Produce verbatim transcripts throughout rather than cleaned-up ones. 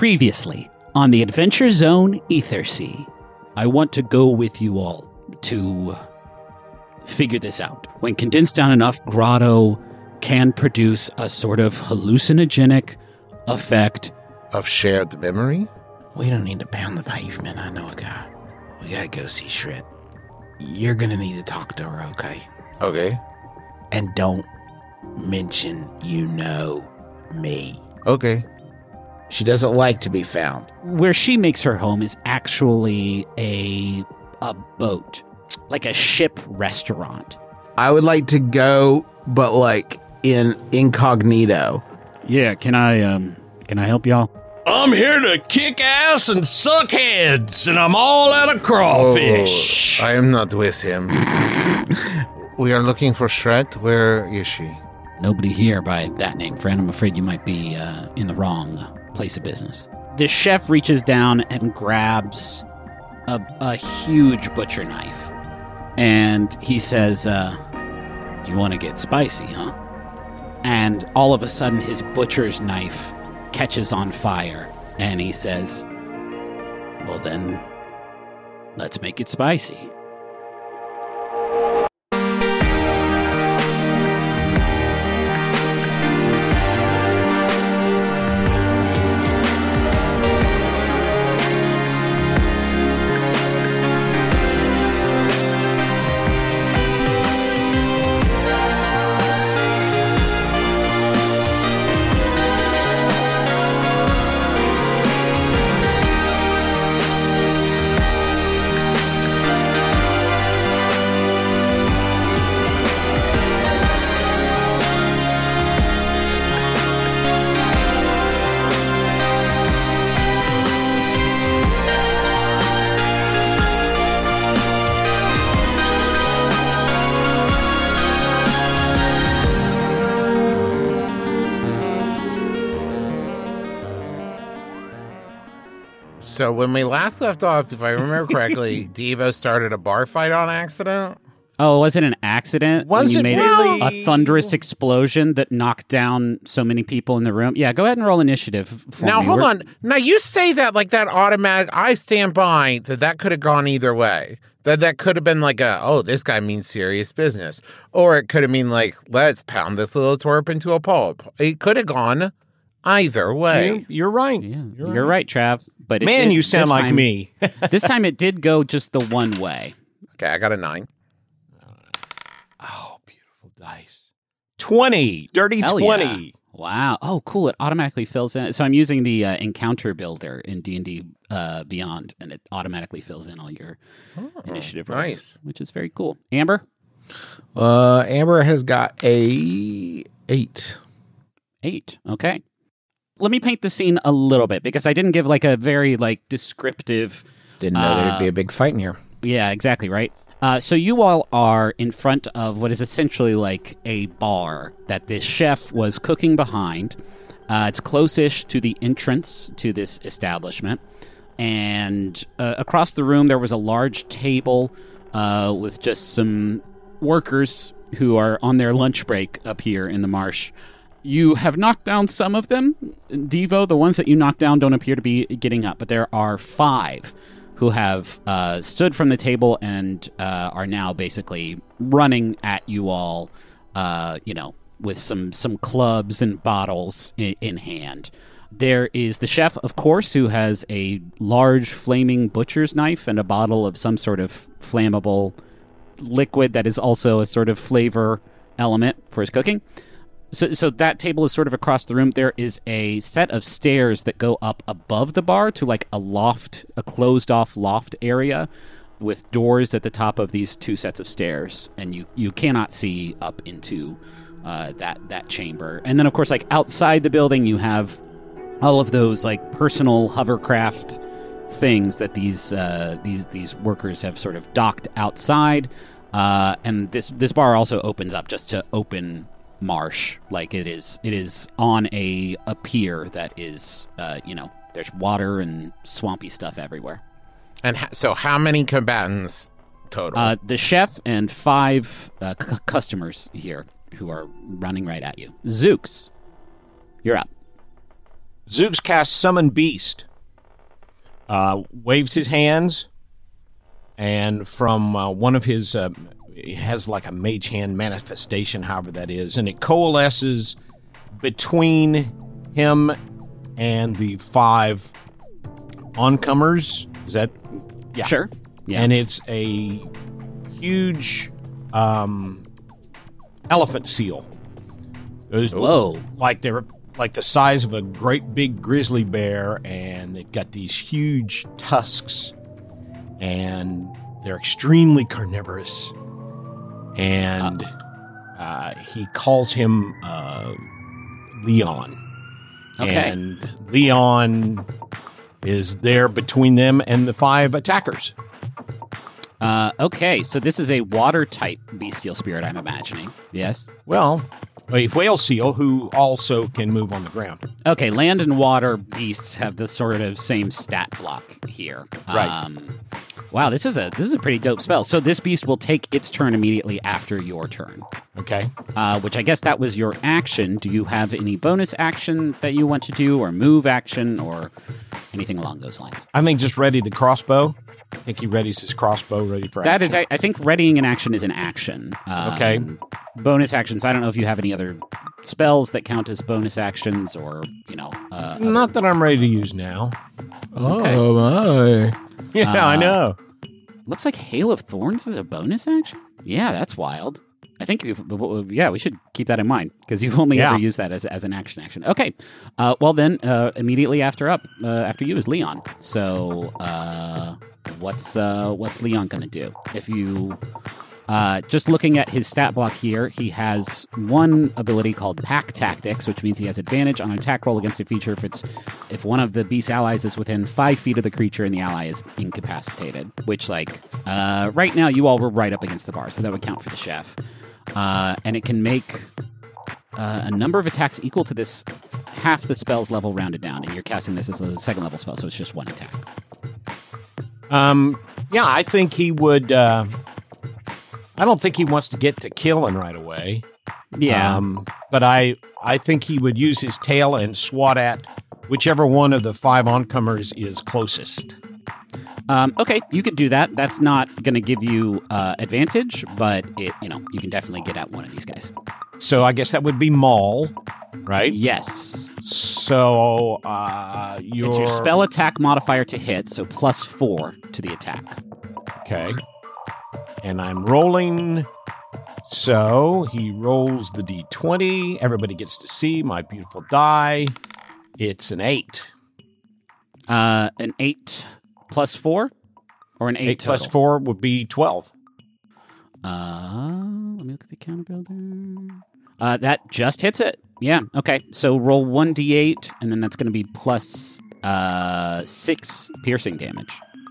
Previously, on the Adventure Zone Ethersea, I want to go with you all to figure this out. When condensed down enough, Grotto can produce a sort of hallucinogenic effect. Of shared memory? We don't need to pound the pavement. I know a guy. We gotta go see Shred. You're gonna need to talk to her, okay? Okay. And don't mention you know me. Okay. She doesn't like to be found. Where she makes her home is actually a a boat, like a ship restaurant. I would like to go, but like in incognito. Yeah, can I um can I help y'all? I'm here to kick ass and suck heads, and I'm all out of crawfish. Oh, I am not with him. We are looking for Shred. Where is she? Nobody here by that name, friend. I'm afraid you might be uh, in the wrong place of business. The chef reaches down and grabs a, a huge butcher knife. And he says, uh, you want to get spicy, huh? And all of a sudden, his butcher's knife catches on fire. And he says, well then, let's make it spicy. So when we last left off, if I remember correctly, Devo started a bar fight on accident. Oh, was it an accident? Was when you it made really? A thunderous explosion that knocked down so many people in the room? Yeah, go ahead and roll initiative for Now, me. hold We're- on. Now, you say that like that automatic. I stand by that that could have gone either way. That that could have been like a, oh, this guy means serious business. Or it could have been like, let's pound this little twerp into a pulp. It could have gone either way. You- You're right. Yeah, You're, you're right, Trav. But it, Man, it- you sound this like time- me. This time it did go just the one way. Okay, I got a nine. Oh, beautiful dice. twenty. Dirty Hell twenty. yeah. Wow. Oh, cool. It automatically fills in. So I'm using the uh, encounter builder in D and D uh, Beyond, and it automatically fills in all your Oh, initiative rolls, nice. which is very cool. Amber? Uh, Amber has got a eight. Eight. Okay. Let me paint the scene a little bit, because I didn't give like a very like descriptive... Didn't know Uh, there'd be a big fight in here. Yeah, exactly, right? Uh, so you all are in front of what is essentially like a bar that this chef was cooking behind. Uh, it's close-ish to the entrance to this establishment. And uh, across the room, there was a large table uh, with just some workers who are on their lunch break up here in the marsh. You have knocked down some of them. Devo, the ones that you knocked down don't appear to be getting up, but there are five who have uh, stood from the table and uh, are now basically running at you all, uh, you know, with some some clubs and bottles in, in hand. There is the chef, of course, who has a large flaming butcher's knife and a bottle of some sort of flammable liquid that is also a sort of flavor element for his cooking. So, so that table is sort of across the room. There is a set of stairs that go up above the bar to like a loft, a closed-off loft area with doors at the top of these two sets of stairs, and you, you cannot see up into uh, that that chamber. And then, of course, like outside the building, you have all of those like personal hovercraft things that these uh, these these workers have sort of docked outside. Uh, and this this bar also opens up just to open marsh, like it is it is on a a pier that is uh you know there's water and swampy stuff everywhere. And ha- so how many combatants total? Uh the chef and five uh, c- customers here who are running right at you. Zooks, you're up. Zooks casts Summon Beast, uh, waves his hands, and from uh, one of his, uh, it has like a mage hand manifestation, however that is, and it coalesces between him and the five oncomers. Is that? Yeah. Sure. Yeah. And it's a huge um, elephant seal. Those, Whoa. Like they're like the size of a great big grizzly bear, and they've got these huge tusks, and they're extremely carnivorous. And uh, uh, he calls him uh, Leon. Okay. And Leon is there between them and the five attackers. Uh, okay, so this is a water-type bestial spirit, I'm imagining. Yes? Well, a whale seal who also can move on the ground. Okay, land and water beasts have the sort of same stat block here. Right. Um, wow, this is a this is a pretty dope spell. So this beast will take its turn immediately after your turn. Okay. Uh, which I guess that was your action. Do you have any bonus action that you want to do, or move action, or anything along those lines? I think just ready the crossbow. I think he readies his crossbow ready for That action. is, I, I think readying an action is an action. Um, Okay. Bonus actions, I don't know if you have any other spells that count as bonus actions, or, you know. Uh, Not that I'm ready to use now. Oh, my. Yeah, I Uh, know. Looks like Hail of Thorns is a bonus action? Yeah, that's wild. I think, you've, yeah, we should keep that in mind, because you've only Yeah. ever used that as, as an action action. Okay, uh, well then, uh, immediately after up, uh, after you is Leon. So, uh, what's uh, what's Leon going to do? If you, uh, just looking at his stat block here, he has one ability called Pack Tactics, which means he has advantage on an attack roll against a feature if it's if one of the beast's allies is within five feet of the creature and the ally is incapacitated. Which, like, uh, right now you all were right up against the bar, so that would count for the chef. Uh, and it can make uh, a number of attacks equal to this half the spell's level rounded down, and you're casting this as a second level spell, so it's just one attack. Um, yeah, I think he would. Uh, I don't think he wants to get to killing right away. Yeah. Um, but I, I think he would use his tail and swat at whichever one of the five oncomers is closest. Um, okay, you could do that. That's not going to give you uh, advantage, but it, you know, you can definitely get at one of these guys. So I guess that would be Maul, right? Yes. So uh, your It's your spell attack modifier to hit, so plus four to the attack. Okay. And I'm rolling. So he rolls the d twenty. Everybody gets to see my beautiful die. It's an eight. Uh, an eight plus four, or an eight, Eight total? plus four would be twelve. Uh, let me look at the counter builder. Uh, that just hits it. Yeah. Okay. So roll one d eight, and then that's going to be plus uh six piercing damage.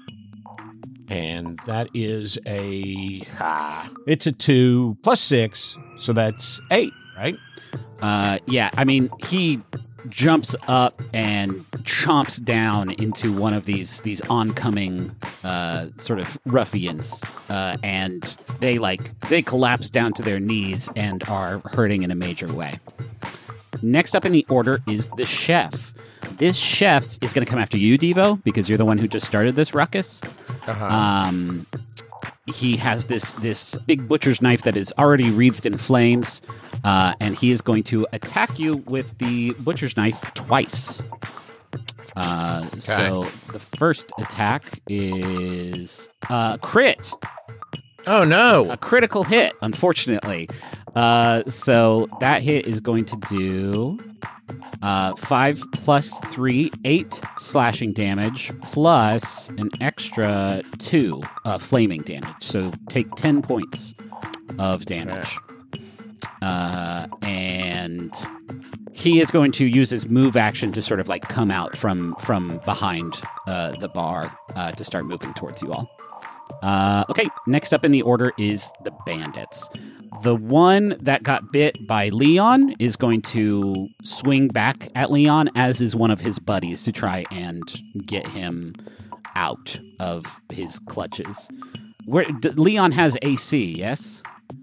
And that is a ah, it's a two plus six, so that's eight, right? Uh, yeah. I mean, he jumps up and chomps down into one of these these oncoming uh, sort of ruffians, uh, and they like they collapse down to their knees and are hurting in a major way. Next up in the order is the chef. This chef is going to come after you, Devo, because you're the one who just started this ruckus. Uh-huh. Um, he has this this big butcher's knife that is already wreathed in flames, uh, and he is going to attack you with the butcher's knife twice. Uh, So the first attack is uh, crit. Oh no! A critical hit, unfortunately. Uh, so that hit is going to do uh, five plus three, eight slashing damage, plus an extra two uh, flaming damage. So take ten points of damage. Uh, and he is going to use his move action to sort of like come out from from behind uh, the bar uh, to start moving towards you all. Uh, okay, next up in the order is the bandits. The one that got bit by Leon is going to swing back at Leon, as is one of his buddies, to try and get him out of his clutches. Where d- Leon has A C, yes?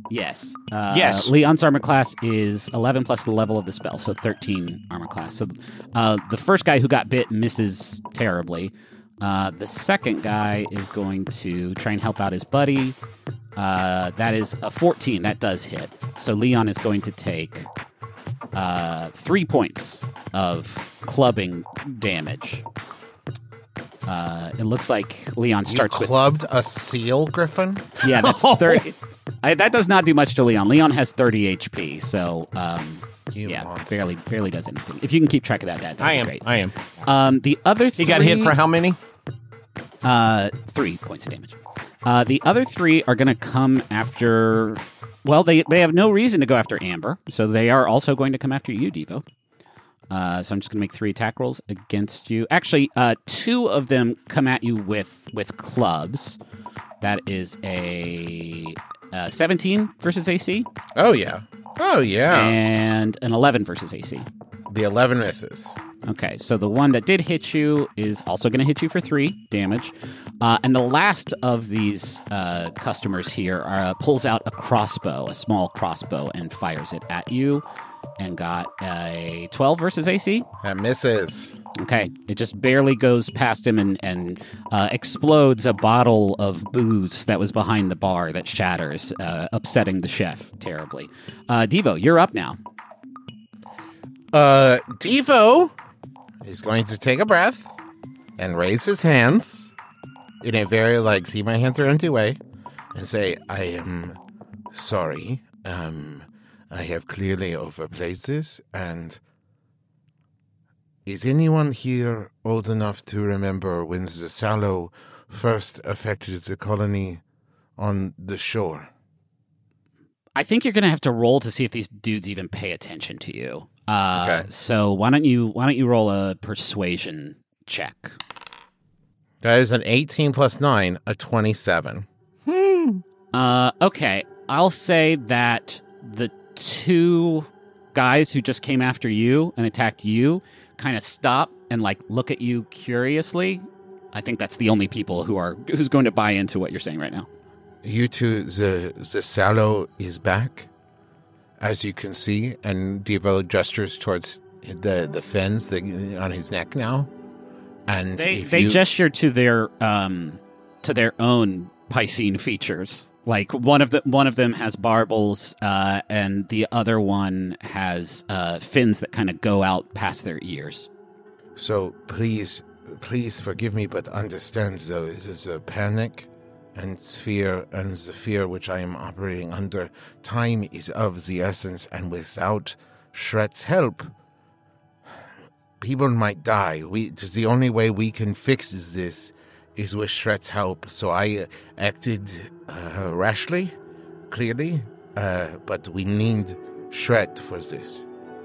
Yes. Uh, Yes. Leon's armor class is eleven plus the level of the spell, so thirteen armor class. So uh, the first guy who got bit misses terribly. Uh, the second guy is going to try and help out his buddy. Uh, that is a fourteen. That does hit. So Leon is going to take uh, three points of clubbing damage. Uh, it looks like Leon You starts with... clubbed a seal, Griffin? Yeah, that's thirty. I, that does not do much to Leon. Leon has thirty H P, so um, You yeah, monster. barely barely does anything. If you can keep track of that, Dad, that'd I be am. great. I am. Um, the other three, He got hit for how many? uh, three points of damage. Uh, the other three are going to come after. Well, they they have no reason to go after Amber, so they are also going to come after you, Devo. Uh, so I'm just going to make three attack rolls against you. Actually, uh, two of them come at you with with clubs. That is a uh, seventeen versus A C Oh, yeah. Oh, yeah. and an eleven versus A C. The eleven misses. Okay, so the one that did hit you is also going to hit you for three damage. Uh, and the last of these uh, customers here uh, pulls out a crossbow, a small crossbow, and fires it at you. And got a twelve versus A C. That misses. Okay, it just barely goes past him and, and uh, explodes a bottle of booze that was behind the bar that shatters, uh, upsetting the chef terribly. Uh, Devo, you're up now. Uh, Devo is going to take a breath and raise his hands in a very, like, see my hands are empty way and say, I am sorry. Um, I have clearly overplayed this, and is anyone here old enough to remember when the Sallow first affected the colony on the shore? I think you're going to have to roll to see if these dudes even pay attention to you. Uh, Okay. So why don't you why don't you roll a persuasion check? That is an eighteen plus nine, a twenty-seven. Uh, okay, I'll say that the two guys who just came after you and attacked you kind of stop and like look at you curiously. I think that's the only people who are who's going to buy into what you're saying right now. You two, the the Sallow is back, as you can see, and Devo gestures towards the the fins the, on his neck now. And They if they you, gesture to their um to their own Piscine features. Like one of the one of them has barbels, uh, and the other one has uh, fins that kind of go out past their ears. So please, please forgive me, but understand though it is a panic and fear, and the fear which I am operating under. Time is of the essence, and without Shret's help, people might die. We just the only way we can fix this is with Shret's help. So I uh, acted uh, rashly, clearly, uh, but we need Shret for this.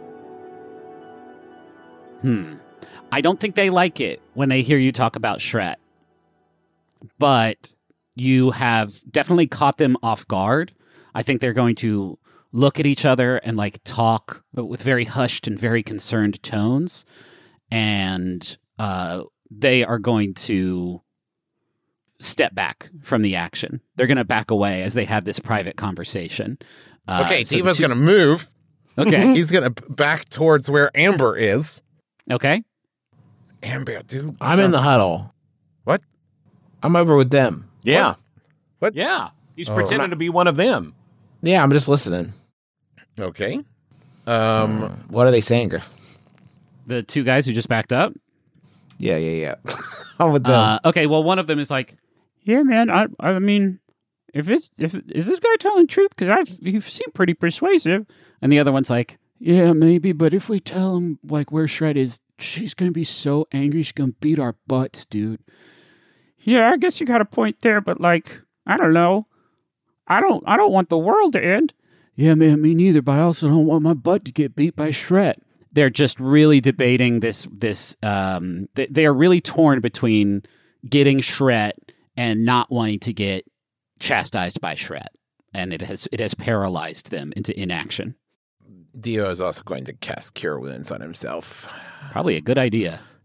Hmm. I don't think they like it when they hear you talk about Shret. But you have definitely caught them off guard. I think they're going to look at each other and like talk but with very hushed and very concerned tones. And uh, they are going to step back from the action. They're going to back away as they have this private conversation. Uh, Okay, so the Devo's two- going to move. Okay. He's going to back towards where Amber is. Okay. Amber, dude. I'm in the huddle. What? I'm over with them. Yeah. What? Yeah. He's Oh. pretending to be one of them. Yeah, I'm just listening. Okay. Um, What are they saying, Griff? The two guys who just backed up. Yeah, yeah, yeah. I'm with them. Uh, okay, well, one of them is like, "Yeah, man. I, I mean, if it's if is this guy telling the truth? Because I've you seem pretty persuasive." And the other one's like, "Yeah, maybe, but if we tell him like where Shred is, she's gonna be so angry. She's gonna beat our butts, dude." Yeah, I guess you got a point there, but like, I don't know. I don't. I don't want the world to end. Yeah, man, me neither. But I also don't want my butt to get beat by Shred. They're just really debating this. This um, they, they are really torn between getting Shret and not wanting to get chastised by Shret, and it has it has paralyzed them into inaction. Dio is also going to cast Cure Wounds on himself. Probably a good idea.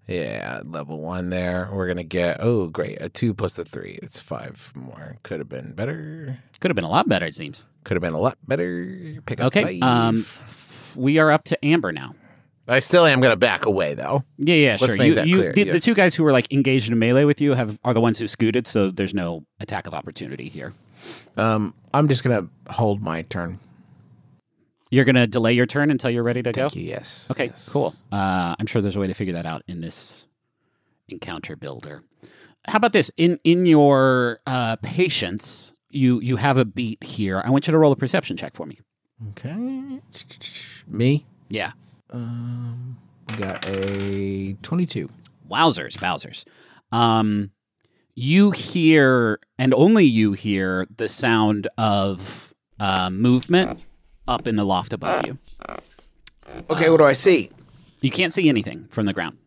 Yeah, level one there. We're going to get, oh, great. A two plus a three. It's five more. Could have been better. Could have been a lot better, it seems. Could have been a lot better. Pick up Okay, five. um, we are up to Amber now. I still am going to back away, though. Yeah, yeah, Let's sure. make You, that you, clear, the, yeah. the two guys who were like engaged in a melee with you have are the ones who scooted, so there's no attack of opportunity here. Um, I'm just gonna hold my turn. You're going to delay your turn until you're ready to Thank go? you. Yes. Okay, Yes. cool. Uh, I'm sure there's a way to figure that out in this encounter builder. How about this? In in your uh, patience, you you have a beat here. I want you to roll a perception check for me. Okay. Me. Yeah. Um, got a twenty-two. Wowzers, Bowsers. Um, you hear, and only you hear, the sound of uh, movement up in the loft above you. Okay, what do I see? You can't see anything from the ground.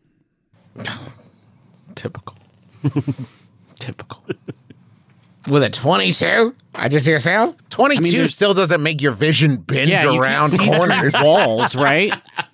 Typical. Typical. With a twenty-two? I just hear sound? twenty-two I mean, there's- still doesn't make your vision bend Yeah, you around can't see corners. walls, right?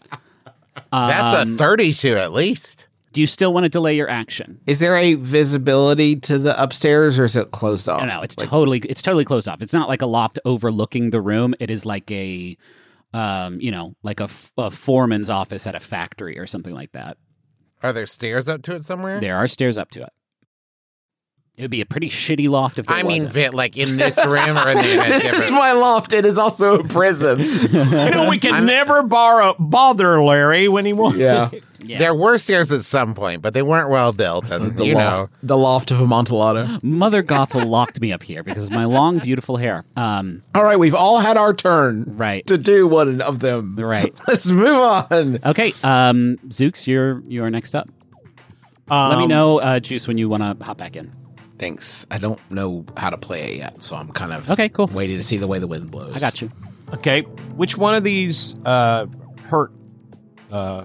That's Um, a thirty-two at least. Do you still want to delay your action? Is there a visibility to the upstairs, or is it closed off? No, no, it's Like, totally it's totally closed off. It's not like a loft overlooking the room. It is like a, um, you know, like a, f- a foreman's office at a factory or something like that. Are there stairs up to it somewhere? There are stairs up to it. It would be a pretty shitty loft if it I mean, wasn't. vi- like in this room or in the This is my loft. It is also a prison. You know, we can never borrow, bother Larry when he wants. Yeah. Yeah. There were stairs at some point, but they weren't well built. And, the you loft, know, the loft of Amontillado. Mother Gothel locked me up here because of my long, beautiful hair. Um, All right, we've all had our turn. Right. To do one of them. Right. Let's move on. okay, um, Zooks, you're you're next up. Let me Um, know, uh, Juice, when you want to hop back in. Thanks. I don't know how to play it yet, so I'm kind of Okay, cool. waiting to see the way the wind blows. I got you. Okay, which one of these uh, hurt uh,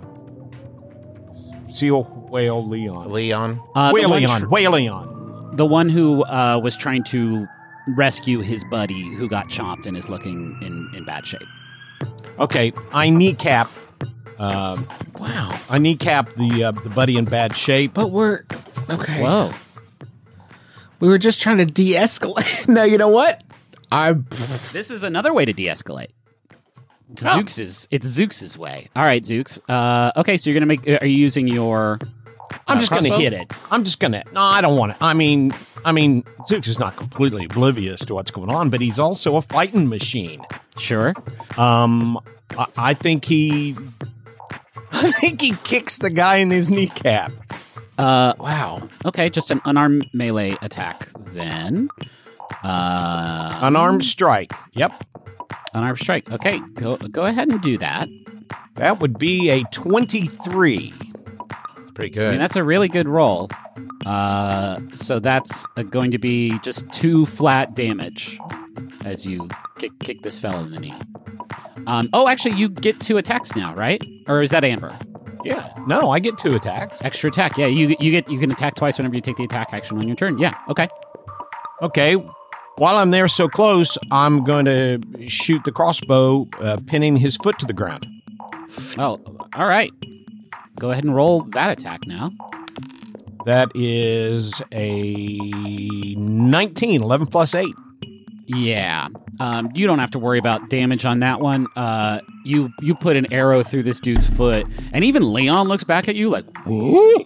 Seal Whale Leon? Leon. Uh, the, Whale one Leon. tr- Whale Leon. the one who uh, was trying to rescue his buddy who got chomped and is looking in, in bad shape. Okay, I kneecap. Uh, Wow. I kneecap the uh, the buddy in bad shape. But we're okay. Whoa. We were just trying to de-escalate. No, you know what? I This is another way to de-escalate. It's Oh. Zooks's. It's Zooks's way. All right, Zooks. Uh, okay, so you're gonna make. Are you using your? I'm uh, just going to crossbow? hit it. I'm just going to. No, I don't want to. I mean, I mean, Zooks is not completely oblivious to what's going on, but he's also a fighting machine. Sure. Um, I, I think he. I think he kicks the guy in his kneecap. Uh, wow. okay, just an unarmed melee attack then. Uh, Unarmed strike. Yep. unarmed strike. Okay, go go ahead and do that. That would be a twenty-three. It's pretty I good. mean, that's a really good roll. Uh, so that's uh, going to be just two flat damage as you kick, kick this fellow in the knee. Um, oh, actually, you get two attacks now, right? Or is that Amber? Yeah. No, I get two attacks. Extra attack. Yeah, you you get you can attack twice whenever you take the attack action on your turn. Yeah. Okay. Okay. While I'm there so close, I'm going to shoot the crossbow, uh, pinning his foot to the ground. Oh, all right. Go ahead and roll that attack now. That is a nineteen, eleven plus eight. Yeah. Um, you don't have to worry about damage on that one. Uh, you you put an arrow through this dude's foot, and even Leon looks back at you like, "Whoa,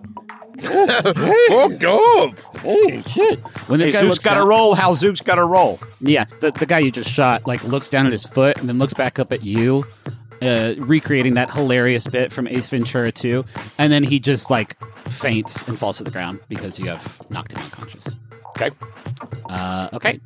Fucked up. holy shit!" When this Hey, guy Zook's looks got to down, roll. How Zook's got to roll. yeah, the the guy you just shot like looks down at his foot and then looks back up at you, uh, recreating that hilarious bit from Ace Ventura two, and then he just like faints and falls to the ground because you have knocked him unconscious. Okay. Uh, okay.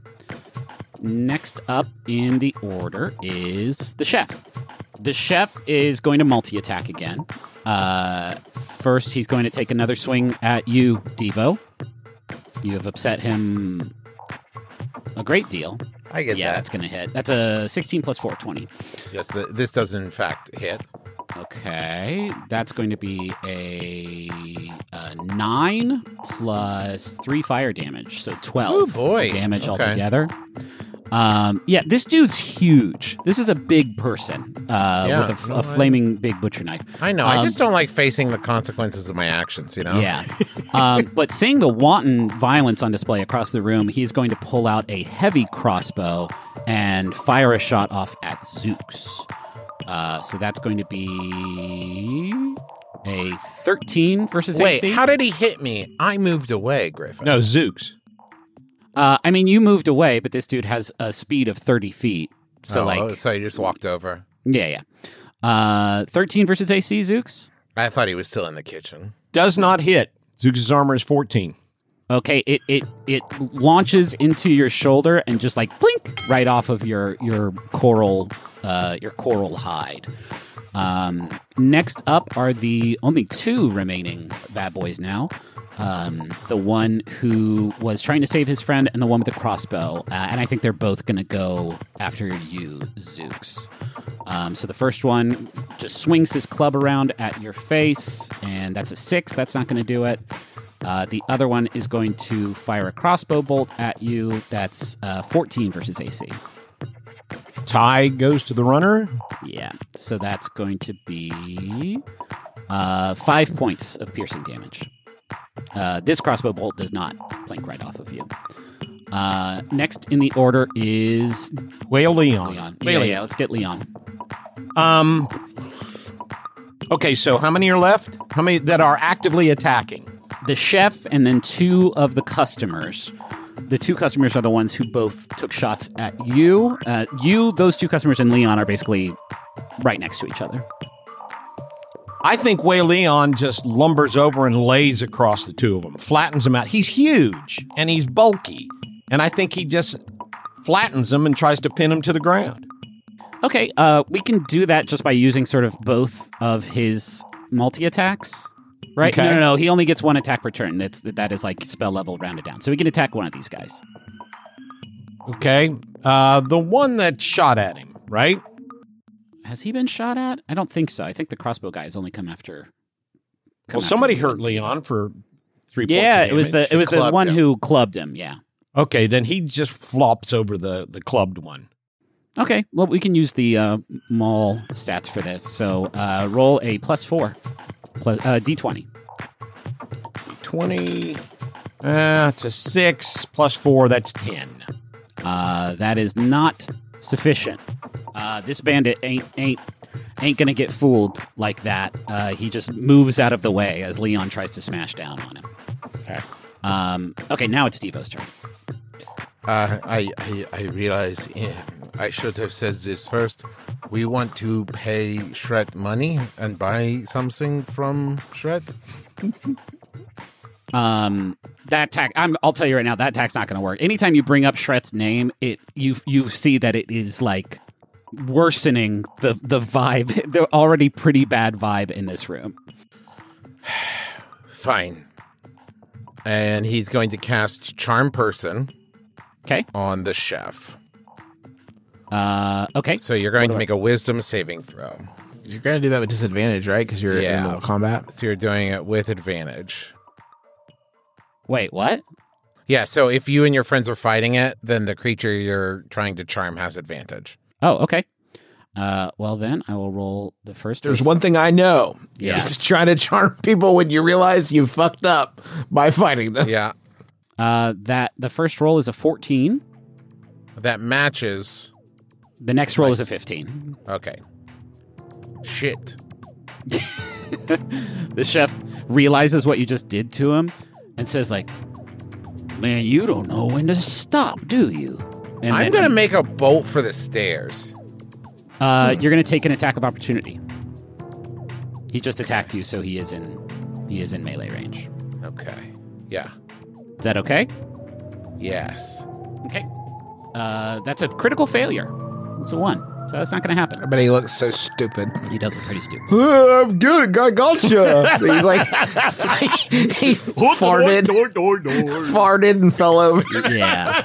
Next up in the order is the chef. The chef is going to multi-attack again. Uh, first, he's going to take another swing at you, Devo. You have upset him a great deal. I get yeah, that. that's going to hit. That's a sixteen plus four, twenty. Yes, th- this does in fact hit. Okay, that's going to be a, a nine plus three fire damage, so twelve Ooh, boy. damage Okay. altogether. Um, yeah, this dude's huge. This is a big person uh, Yeah. with a, f- No, a I- flaming big butcher knife. I know. I Um, just don't like facing the consequences of my actions, you know? Yeah. um, but seeing the wanton violence on display across the room, he's going to pull out a heavy crossbow and fire a shot off at Zooks. Uh, so that's going to be a thirteen versus Wait, A C. how did he hit me? I moved away, Griffin. No, Zooks. Uh, I mean, you moved away, but this dude has a speed of thirty feet. So, Oh, like, so you just walked over. yeah, yeah. Uh, thirteen versus A C, Zooks? I thought he was still in the kitchen. Does not hit. Zooks' armor is fourteen. Okay, it, it it launches into your shoulder and just like blink right off of your your coral uh, your coral hide. Um, next up are the only two remaining bad boys now. Um, the one who was trying to save his friend and the one with the crossbow. Uh, and I think they're both going to go after you, Zooks. Um, so the first one just swings his club around at your face, and that's a six. That's not going to do it. Uh, the other one is going to fire a crossbow bolt at you. That's uh, fourteen versus A C. Tie goes to the runner. Yeah, so that's going to be uh, five points of piercing damage. Uh, this crossbow bolt does not blink right off of you. Uh, next in the order is Whale Leon. Leon. Whale Yeah, yeah, let's get Leon. Um. Okay, so how many are left? How many that are actively attacking? The chef and then two of the customers. The two customers are the ones who both took shots at you. Uh, you, those two customers, and Leon are basically right next to each other. I think Whale Leon just lumbers over and lays across the two of them, flattens them out. He's huge and he's bulky, and I think he just flattens them and tries to pin him to the ground. Okay, uh, we can do that just by using sort of both of his multi-attacks, right? Okay. No, no, no. He only gets one attack per turn. That's, that is like spell level rounded down. So we can attack one of these guys. Okay, uh, the one that shot at him, right? Has he been shot at? I don't think so. I think the crossbow guy has only come after... come Well, after somebody Leon. hurt Leon for three points. Yeah, of it was the damage. it was the Clubbed one him. who clubbed him. Yeah. Okay, then he just flops over the the clubbed one. Okay. Well, we can use the uh, mall stats for this. So uh, roll a plus four, plus uh, d twenty. Twenty. Uh, it's a six plus four. That's ten. Uh, that is not sufficient. Uh, this bandit ain't ain't ain't gonna get fooled like that. Uh, he just moves out of the way as Leon tries to smash down on him. Okay. Um, okay, now it's Devo's turn. Uh, I, I I realize eh, I should have said this first. We want to pay Shret money and buy something from Shret. Um, that tack. I'm, I'll tell you right now, that tack's not going to work. Anytime you bring up Shret's name, it you you see that it is like worsening the the vibe, the already pretty bad vibe in this room. Fine. And he's going to cast Charm Person Okay. on the chef. Uh, okay. So you're going to make a Wisdom saving throw. You're gonna do that with disadvantage, right? Because you're Yeah. in Mortal Kombat. So you're doing it with advantage. Wait, what? Yeah, so if you and your friends are fighting it, then the creature you're trying to charm has advantage. Oh, okay. Uh, well then I will roll the first. There's one thing I know. Yeah. It's trying to charm people when you realize you fucked up by fighting them. Yeah, Uh, that the first roll is a fourteen. that matches. The next roll is a fifteen. Okay. Shit. The chef realizes what you just did to him and says, like, "Man, you don't know when to stop, do you?" And I'm then- going to make a bolt for the stairs. Uh, you're going to take an attack of opportunity. He just attacked you, so he is in he is in melee range. Okay. Yeah. Is that okay? Yes. Okay. Uh, that's a critical failure. It's a one, so that's not going to happen. But he looks so stupid. He does look pretty stupid. I'm good. I gotcha. He's like, he farted, farted and fell over. Yeah.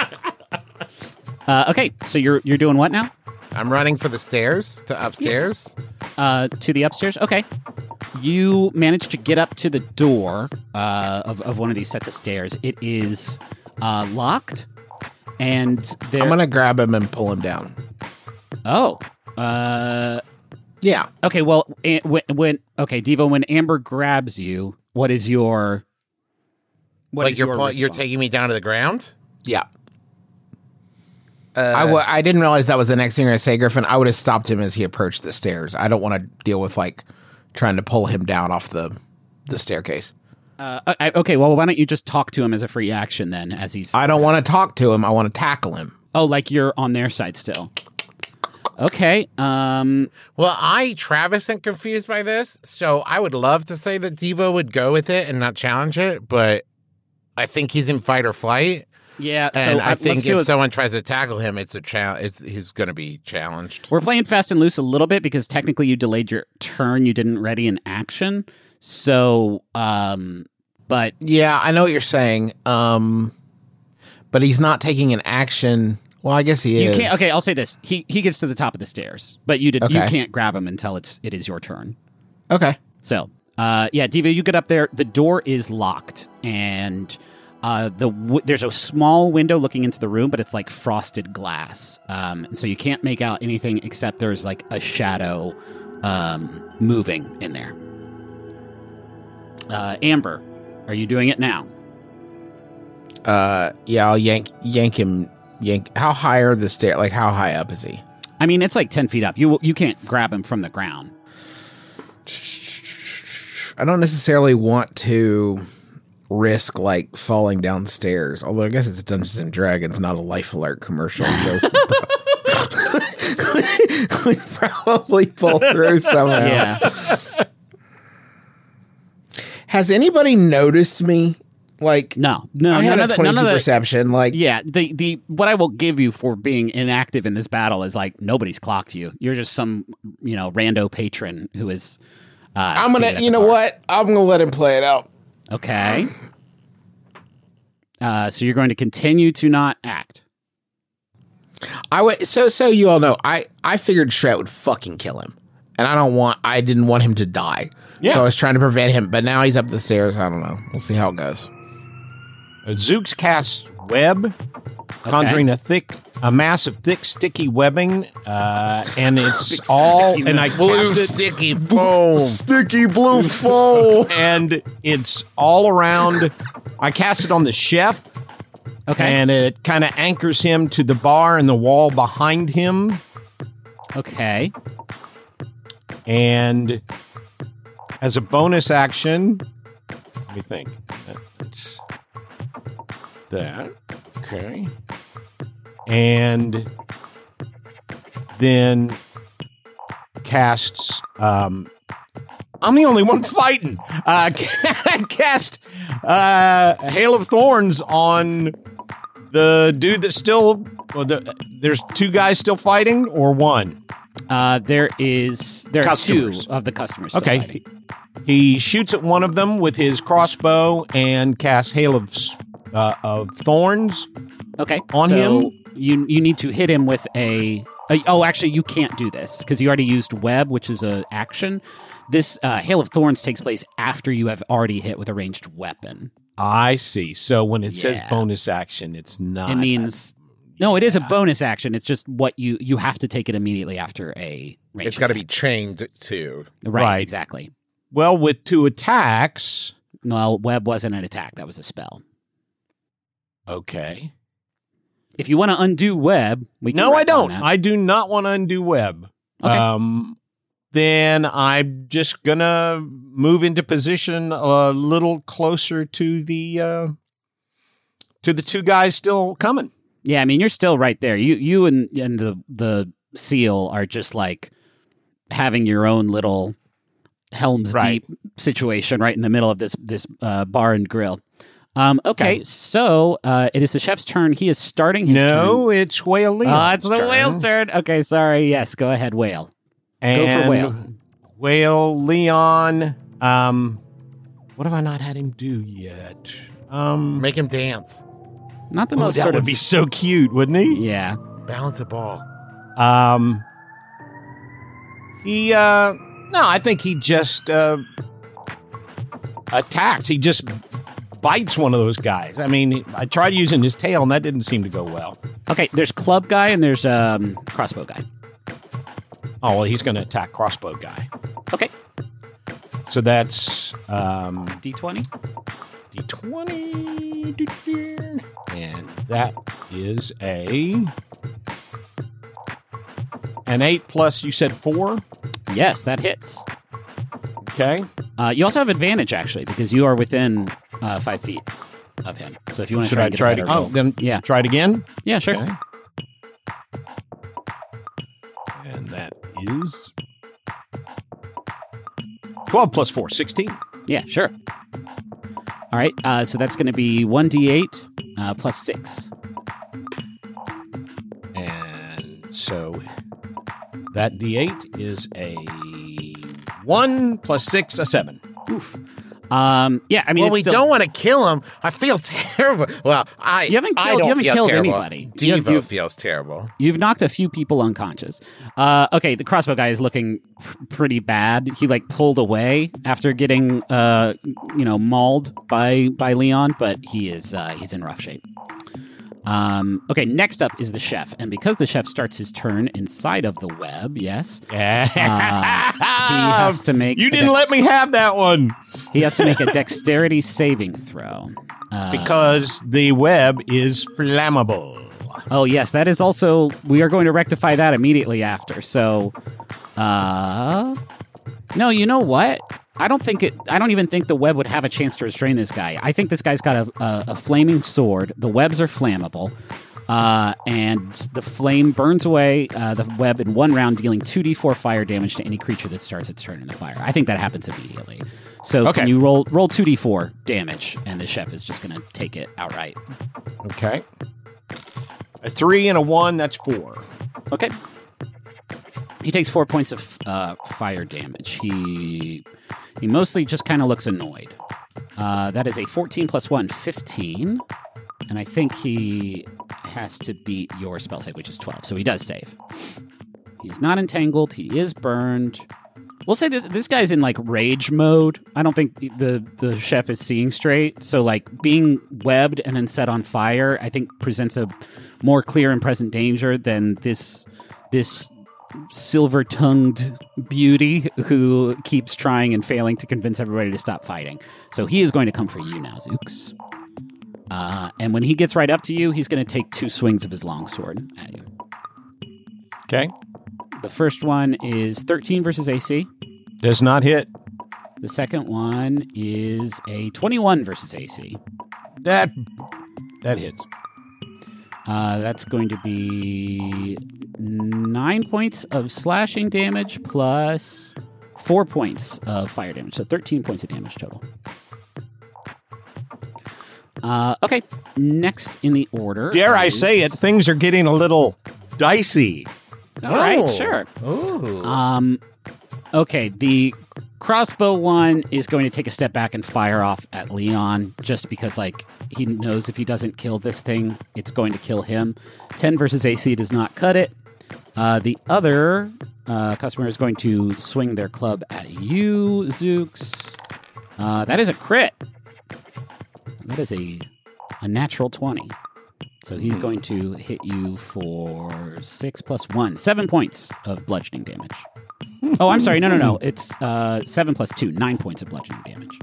Uh, okay, so you're you're doing what now? I'm running for the stairs to upstairs. Uh, to the upstairs. Okay. You manage to get up to the door uh, of of one of these sets of stairs. It is uh, locked, And there, I'm gonna grab him and pull him down. oh, uh, Yeah. okay. Well, a- when, when okay, Devo, when Amber grabs you, what is your what like is you're your pull- you're response? taking me down to the ground. Yeah. I w- I didn't realize that was the next thing you were going to say, Griffin. I would have stopped him as he approached the stairs. I don't want to deal with, like, trying to pull him down off the the staircase. Uh, I, okay, well, why don't you just talk to him as a free action then, as he's I don't want to talk to him. I want to tackle him. oh, like you're on their side still. Okay. Um. Well, I, Travis, am confused by this, so I would love to say that Devo would go with it and not challenge it, but I think he's in fight or flight, Yeah. and so I uh, think let's do if a- someone tries to tackle him, it's a cha- it's, he's going to be challenged. We're playing fast and loose a little bit because technically you delayed your turn. You didn't ready an action. So, um, but Yeah, I know what you're saying. Um, but he's not taking an action. Well, I guess he you is. can't. Okay, I'll say this: he he gets to the top of the stairs, but you did. You Okay. can't grab him until it's it is your turn. Okay. So, uh, yeah, Diva, you get up there. The door is locked, and uh, the w- there's a small window looking into the room, but it's like frosted glass, um, and so you can't make out anything except there's like a shadow um, moving in there. Uh, Amber, are you doing it now? Uh, yeah, I'll yank yank him. Yank. How high are the stairs? Like, how high up is he? I mean, it's like ten feet up. You you can't grab him from the ground. I don't necessarily want to risk like falling downstairs. Although I guess it's Dungeons and Dragons, not a Life Alert commercial. So we probably pull through somehow. Yeah. Has anybody noticed me? Like, No, no, I had none a of the, twenty-two none of the, perception. Like, Yeah, the the what I will give you for being inactive in this battle is like nobody's clocked you. You're just some you know rando patron who is. Uh, I'm seated gonna. at You the know bar. what? I'm gonna let him play it out. Okay. Uh, so you're going to continue to not act. I would. So so you all know. I I figured Shret would fucking kill him, and I don't want. I didn't want him to die. Yeah. So I was trying to prevent him, but now he's up the stairs. I don't know. We'll see how it goes. Uh, Zooks casts web, conjuring a thick, a mass of thick, sticky webbing, uh, and it's all. And I Blue cast it, sticky foam. Sticky blue foam. and it's all around. I cast it on the chef, Okay. and it kind of anchors him to the bar and the wall behind him. Okay. And as a bonus action, let me think. That's that. Okay. And then casts. Um, I'm the only one fighting. Uh, cast uh, Hail of Thorns on the dude that's still. Well, the, there's two guys still fighting, or one. Uh, there is there are Customers. two of the customers. Still Okay. fighting. He shoots at one of them with his crossbow and casts Hail of uh, of Thorns. Okay. On so him? you you need to hit him with a. a oh, actually, you can't do this because you already used web, which is a action. This uh, Hail of Thorns takes place after you have already hit with a ranged weapon. I see. So when it says Yeah. bonus action, it's not. It means no, it is a bonus action. It's just what you you have to take it immediately after a range. It's got to be attack. chained to. right, Right. exactly. Well, with two attacks. No, web wasn't an attack. That was a spell. Okay. If you want to undo web, we can No, I retcon don't. that. I do not want to undo web. Okay. Um, then I'm just gonna move into position a little closer to the uh, to the two guys still coming. Yeah, I mean you're still right there. You you and and the the seal are just like having your own little Helm's Right. Deep situation right in the middle of this this uh, bar and grill. Um, okay, Okay. so uh, it is the chef's turn. He is starting his No, turn. it's Whale Leon. Ah, it's the whale's turn. Okay, sorry. Yes, go ahead, whale. And for Whale. Whale Leon. Um, what have I not had him do yet? Um, Make him dance. Not the oh, most that sort would of be so cute, wouldn't he? yeah. Balance the ball. Um, he, uh, no, I think he just, uh, attacks. He just bites one of those guys. I mean, I tried using his tail, and that didn't seem to go well. Okay, there's club guy and there's um, crossbow guy. Oh, well, he's going to attack crossbow guy. Okay, So that's um, D twenty. D twenty. And that is a... An eight plus, you said four? Yes, that hits. Okay. Uh, you also have advantage, actually, because you are within uh, five feet of him. So if you want to Should try I and get try a to... better Oh, roll- then yeah, try it again? yeah, sure. Okay. And that is... twelve plus four, sixteen. Yeah, sure. All right, uh, so that's going to be one d eight uh, plus six. And so that D eight is a one plus six, a seven. Oof. Um, yeah, I mean, Well, it's we still, don't want to kill him. I feel terrible. Well, I You haven't I killed- don't you haven't feel killed terrible. anybody. Devo You- you- feels terrible. You've knocked a few people unconscious. Uh, okay, the crossbow guy is looking pr- pretty bad. He like pulled away after getting, uh, you know, mauled by by Leon, but he is uh, he's in rough shape. Um, okay, next up is the chef, and because the chef starts his turn inside of the web, yes, uh, he has to make. You a didn't dex- let me have that one. He has to make a dexterity saving throw. Uh, Because the web is flammable. Oh, yes, that is also... We are going to rectify that immediately after. So, uh... No, you know what? I don't think it... I don't even think the web would have a chance to restrain this guy. I think this guy's got a, a, a flaming sword. The webs are flammable. Uh, and the flame burns away uh, the web in one round, dealing two d four fire damage to any creature that starts its turn in the fire. I think that happens immediately. So Okay. can you roll roll two d four damage, and the chef is just going to take it outright. Okay. A three and a one, that's four. Okay. He takes four points of uh, fire damage. He he mostly just kind of looks annoyed. Uh, that is a fourteen plus one, fifteen. And I think he has to beat your spell save, which is twelve. So he does save. He's not entangled. He is burned. We'll say that this guy's in like rage mode. I don't think the the chef is seeing straight. So like being webbed and then set on fire, I think presents a more clear and present danger than this this silver-tongued beauty who keeps trying and failing to convince everybody to stop fighting. So he is going to come for you now, Zooks. Uh, and when he gets right up to you, he's going to take two swings of his longsword at you. Okay. The first one is thirteen versus A C. Does not hit. The second one is a twenty-one versus A C. That that hits. Uh, that's going to be nine points of slashing damage plus four points of fire damage. So thirteen points of damage total. Uh, okay, next in the order. Dare I is- say it, things are getting a little dicey. All right, Oh. sure. Ooh. Um, okay, the crossbow one is going to take a step back and fire off at Leon just because, like, he knows if he doesn't kill this thing, it's going to kill him. ten versus A C does not cut it. Uh, the other uh, customer is going to swing their club at you, Zooks. Uh, that is a crit. That is a a natural twenty. So he's going to hit you for six plus one, seven points of bludgeoning damage. Oh, I'm sorry. No, no, no. It's uh, seven plus two, nine points of bludgeoning damage.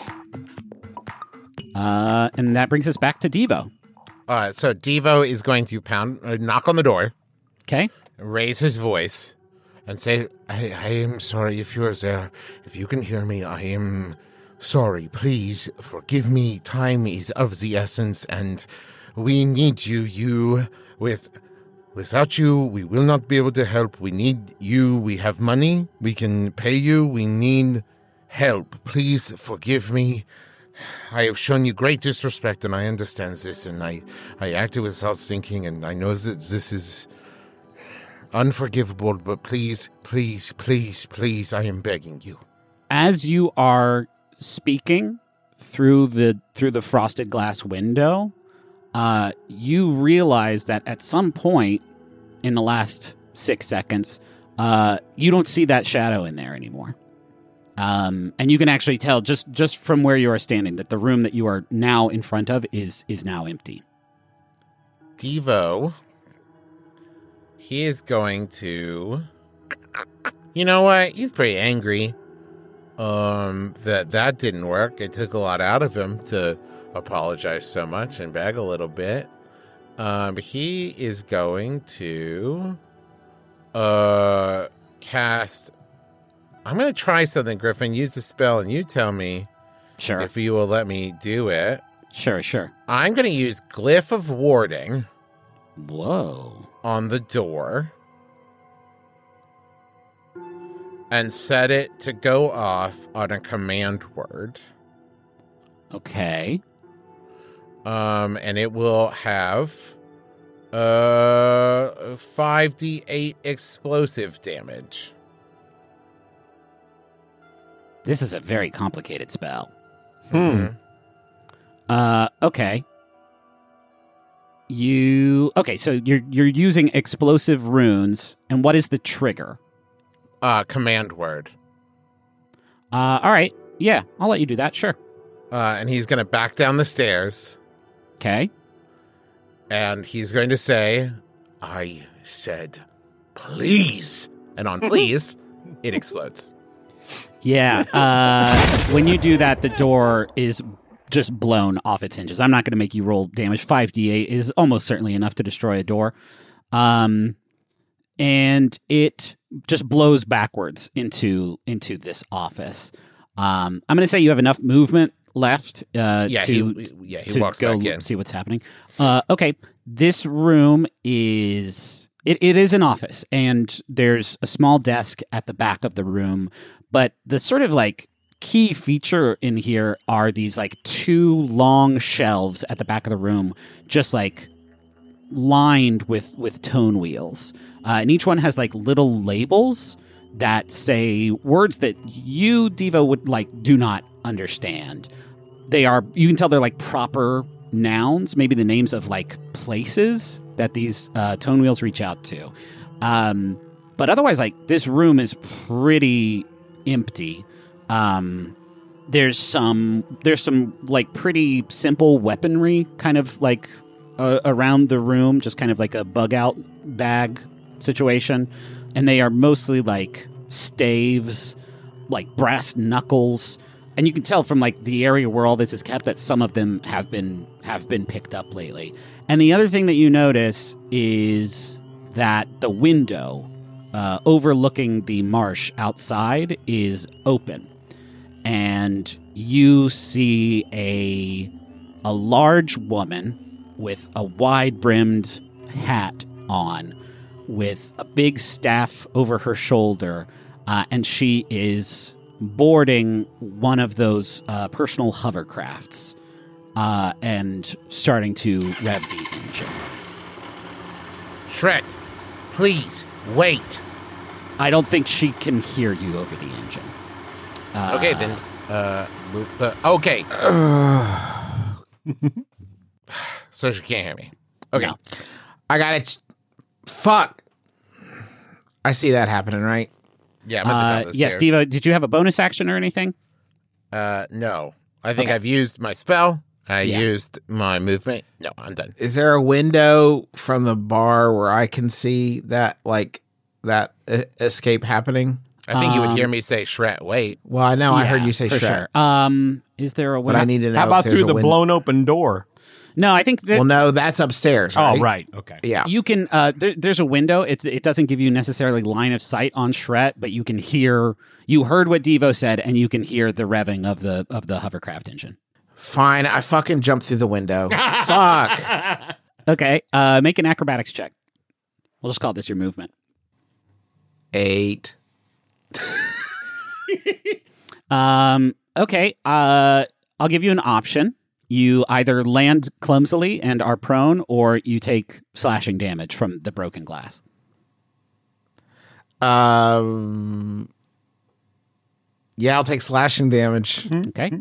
Uh, and that brings us back to Devo. All right, so Devo is going to pound, uh, knock on the door, Okay. raise his voice, and say, I, I am sorry if you're there. If you can hear me, I am sorry. Please forgive me. Time is of the essence, and we need you. You, with, without you, we will not be able to help. We need you. We have money. We can pay you. We need help. Please forgive me. I have shown you great disrespect, and I understand this, and I, I acted without thinking, and I know that this is unforgivable, but please, please, please, please, I am begging you. As you are speaking through the through the frosted glass window, uh, you realize that at some point in the last six seconds, uh, you don't see that shadow in there anymore. Um, and you can actually tell just, just from where you are standing that the room that you are now in front of is is now empty. Devo, he is going to... You know what? He's pretty angry um, that that didn't work. It took a lot out of him to apologize so much and beg a little bit. Um, he is going to uh, cast... I'm going to try something, Griffin. Use the spell, and you tell me Sure. if you will let me do it. Sure, sure. I'm going to use Glyph of Warding Whoa. on the door and set it to go off on a command word. Okay. Um, and it will have uh five d eight explosive damage. This is a very complicated spell. Hmm. Uh, okay. You okay? So you're you're using explosive runes, and what is the trigger? Uh, command word. Uh, all right. Yeah, I'll let you do that. Sure. Uh, and he's going to back down the stairs, Okay. and he's going to say, "I said, please," and on please, it explodes. Yeah. Uh, when you do that, the door is just blown off its hinges. I'm not going to make you roll damage. five d eight is almost certainly enough to destroy a door. Um, and it just blows backwards into into this office. Um, I'm going to say you have enough movement left uh, Yeah, to, he, yeah, he to walks go back in. see what's happening. Uh, okay, this room is it, it is an office, and there's a small desk at the back of the room. But the sort of like key feature in here are these like two long shelves at the back of the room, just like lined with with tone wheels, uh, and each one has like little labels that say words that you, Devo, would like do not understand. They are, you can tell they're like proper nouns, maybe the names of like places that these uh, tone wheels reach out to. Um, but otherwise, like this room is pretty empty. Um, there's some there's some like pretty simple weaponry kind of like uh, around the room, just kind of like a bug out bag situation, and they are mostly like staves, like brass knuckles, and you can tell from like the area where all this is kept that some of them have been have been picked up lately. And the other thing that you notice is that the window Uh, overlooking the marsh outside is open, and you see a a large woman with a wide-brimmed hat on, with a big staff over her shoulder, uh, and she is boarding one of those uh, personal hovercrafts uh, and starting to rev the engine. Shret, please. Wait. I don't think she can hear you over the engine. Uh, Okay, then. Uh, uh, okay. So she can't hear me. Okay. No. I got it. Fuck. I see that happening, right? Yeah, I'm at the top Uh, of the yes, stairs. Devo, did you have a bonus action or anything? Uh, no. I think Okay. I've used my spell. I Yeah. used my movement. No, I'm done. Is there a window from the bar where I can see that, like, that e- escape happening? I think you would Um, hear me say, Shret, wait. Well, I know I heard Yeah, you say for Shrek, sure. Um, is there a but window? I need to know. How if about there's through a the window. blown open door? No, I think that Well, no, that's upstairs. Right? Oh, right. Okay. Yeah. you can. Uh, there, there's a window. It it doesn't give you necessarily line of sight on Shret, but you can hear. You heard what Devo said, and you can hear the revving of the of the hovercraft engine. Fine. I fucking jumped through the window. Fuck. Okay, uh, make an acrobatics check. We'll just call this your movement. Eight. Um, okay, uh, I'll give you an option. You either land clumsily and are prone, or you take slashing damage from the broken glass. Um. Yeah, I'll take slashing damage. Okay.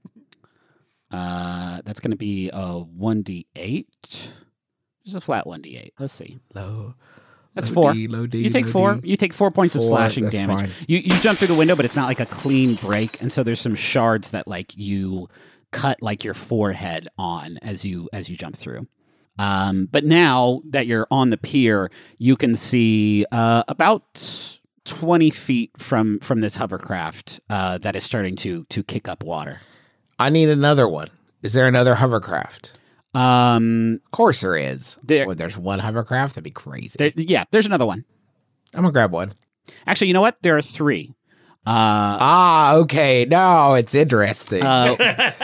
Uh, that's going to be a one d eight. Just a flat one d eight. Let's see. Low, That's Low four. D, low D, you take low four. D. You take four points of Four, slashing that's damage. fine. You you jump through the window, but it's not like a clean break, and so there's some shards that like you cut like your forehead on as you as you jump through. Um, but now that you're on the pier, you can see uh, about twenty feet from from this hovercraft uh, that is starting to to kick up water. I need another one. Is there another hovercraft? Um, Of course there is. There- Well, there's one hovercraft. That'd be crazy. there, yeah, there's another one. I'm gonna grab one. Actually, you know what? There are three. Uh, Ah, okay. No, it's interesting. uh,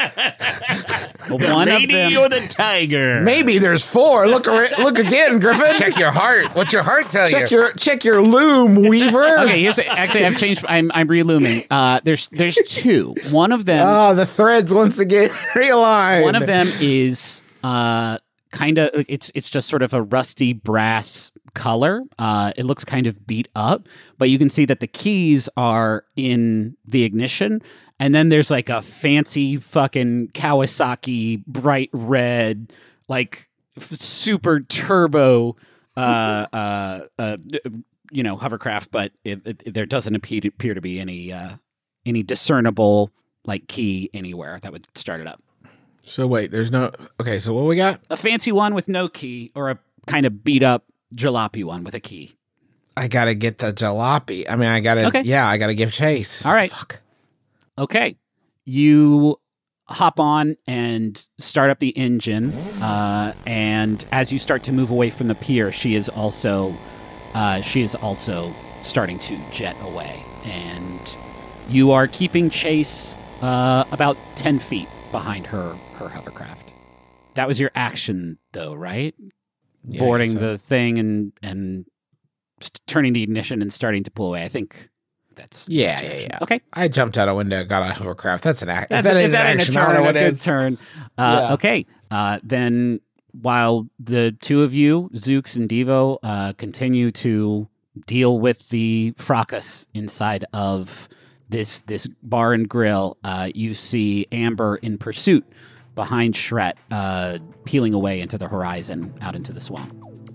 one of Lady them. or the tiger? Maybe there's four. Look, ar- look again, Griffin. Check your heart. What's your heart tell check you? your check your loom, Weaver. Okay, here's actually I've changed. I'm I'm reluming. Uh, there's there's two. One of them. Ah, the threads once again realigned. One of them is uh kind of it's it's just sort of a rusty brass color. Uh, it looks kind of beat up, but you can see that the keys are in the ignition. And then there's like a fancy fucking Kawasaki bright red, like f- super turbo, uh, uh, uh, you know, hovercraft. But it, it, there doesn't appear to, appear to be any uh, any discernible like key anywhere that would start it up. So wait, there's no. Okay, so what we got? A fancy one with no key, or a kind of beat up jalopy one with a key. I gotta get the jalopy. I mean, I gotta. Okay. Yeah, I gotta give chase. All right. Fuck. Okay. You hop on and start up the engine. Uh, and as you start to move away from the pier, she is also uh, she is also starting to jet away. And you are keeping chase uh, about ten feet behind her her hovercraft. That was your action, though, right? Yeah, Boarding so- the thing and and st- turning the ignition and starting to pull away. I think that's Yeah, that's your yeah, action. yeah. Okay. I jumped out a window, got a hovercraft. That's an act. That's If that a, ain't if that an ain't a action, I turn, don't know a what good is. turn. Uh, Yeah. Okay. Uh, then while the two of you, Zooks and Devo, uh, continue to deal with the fracas inside of this this bar and grill, uh, you see Amber in pursuit behind Shret, uh, peeling away into the horizon, out into the swamp.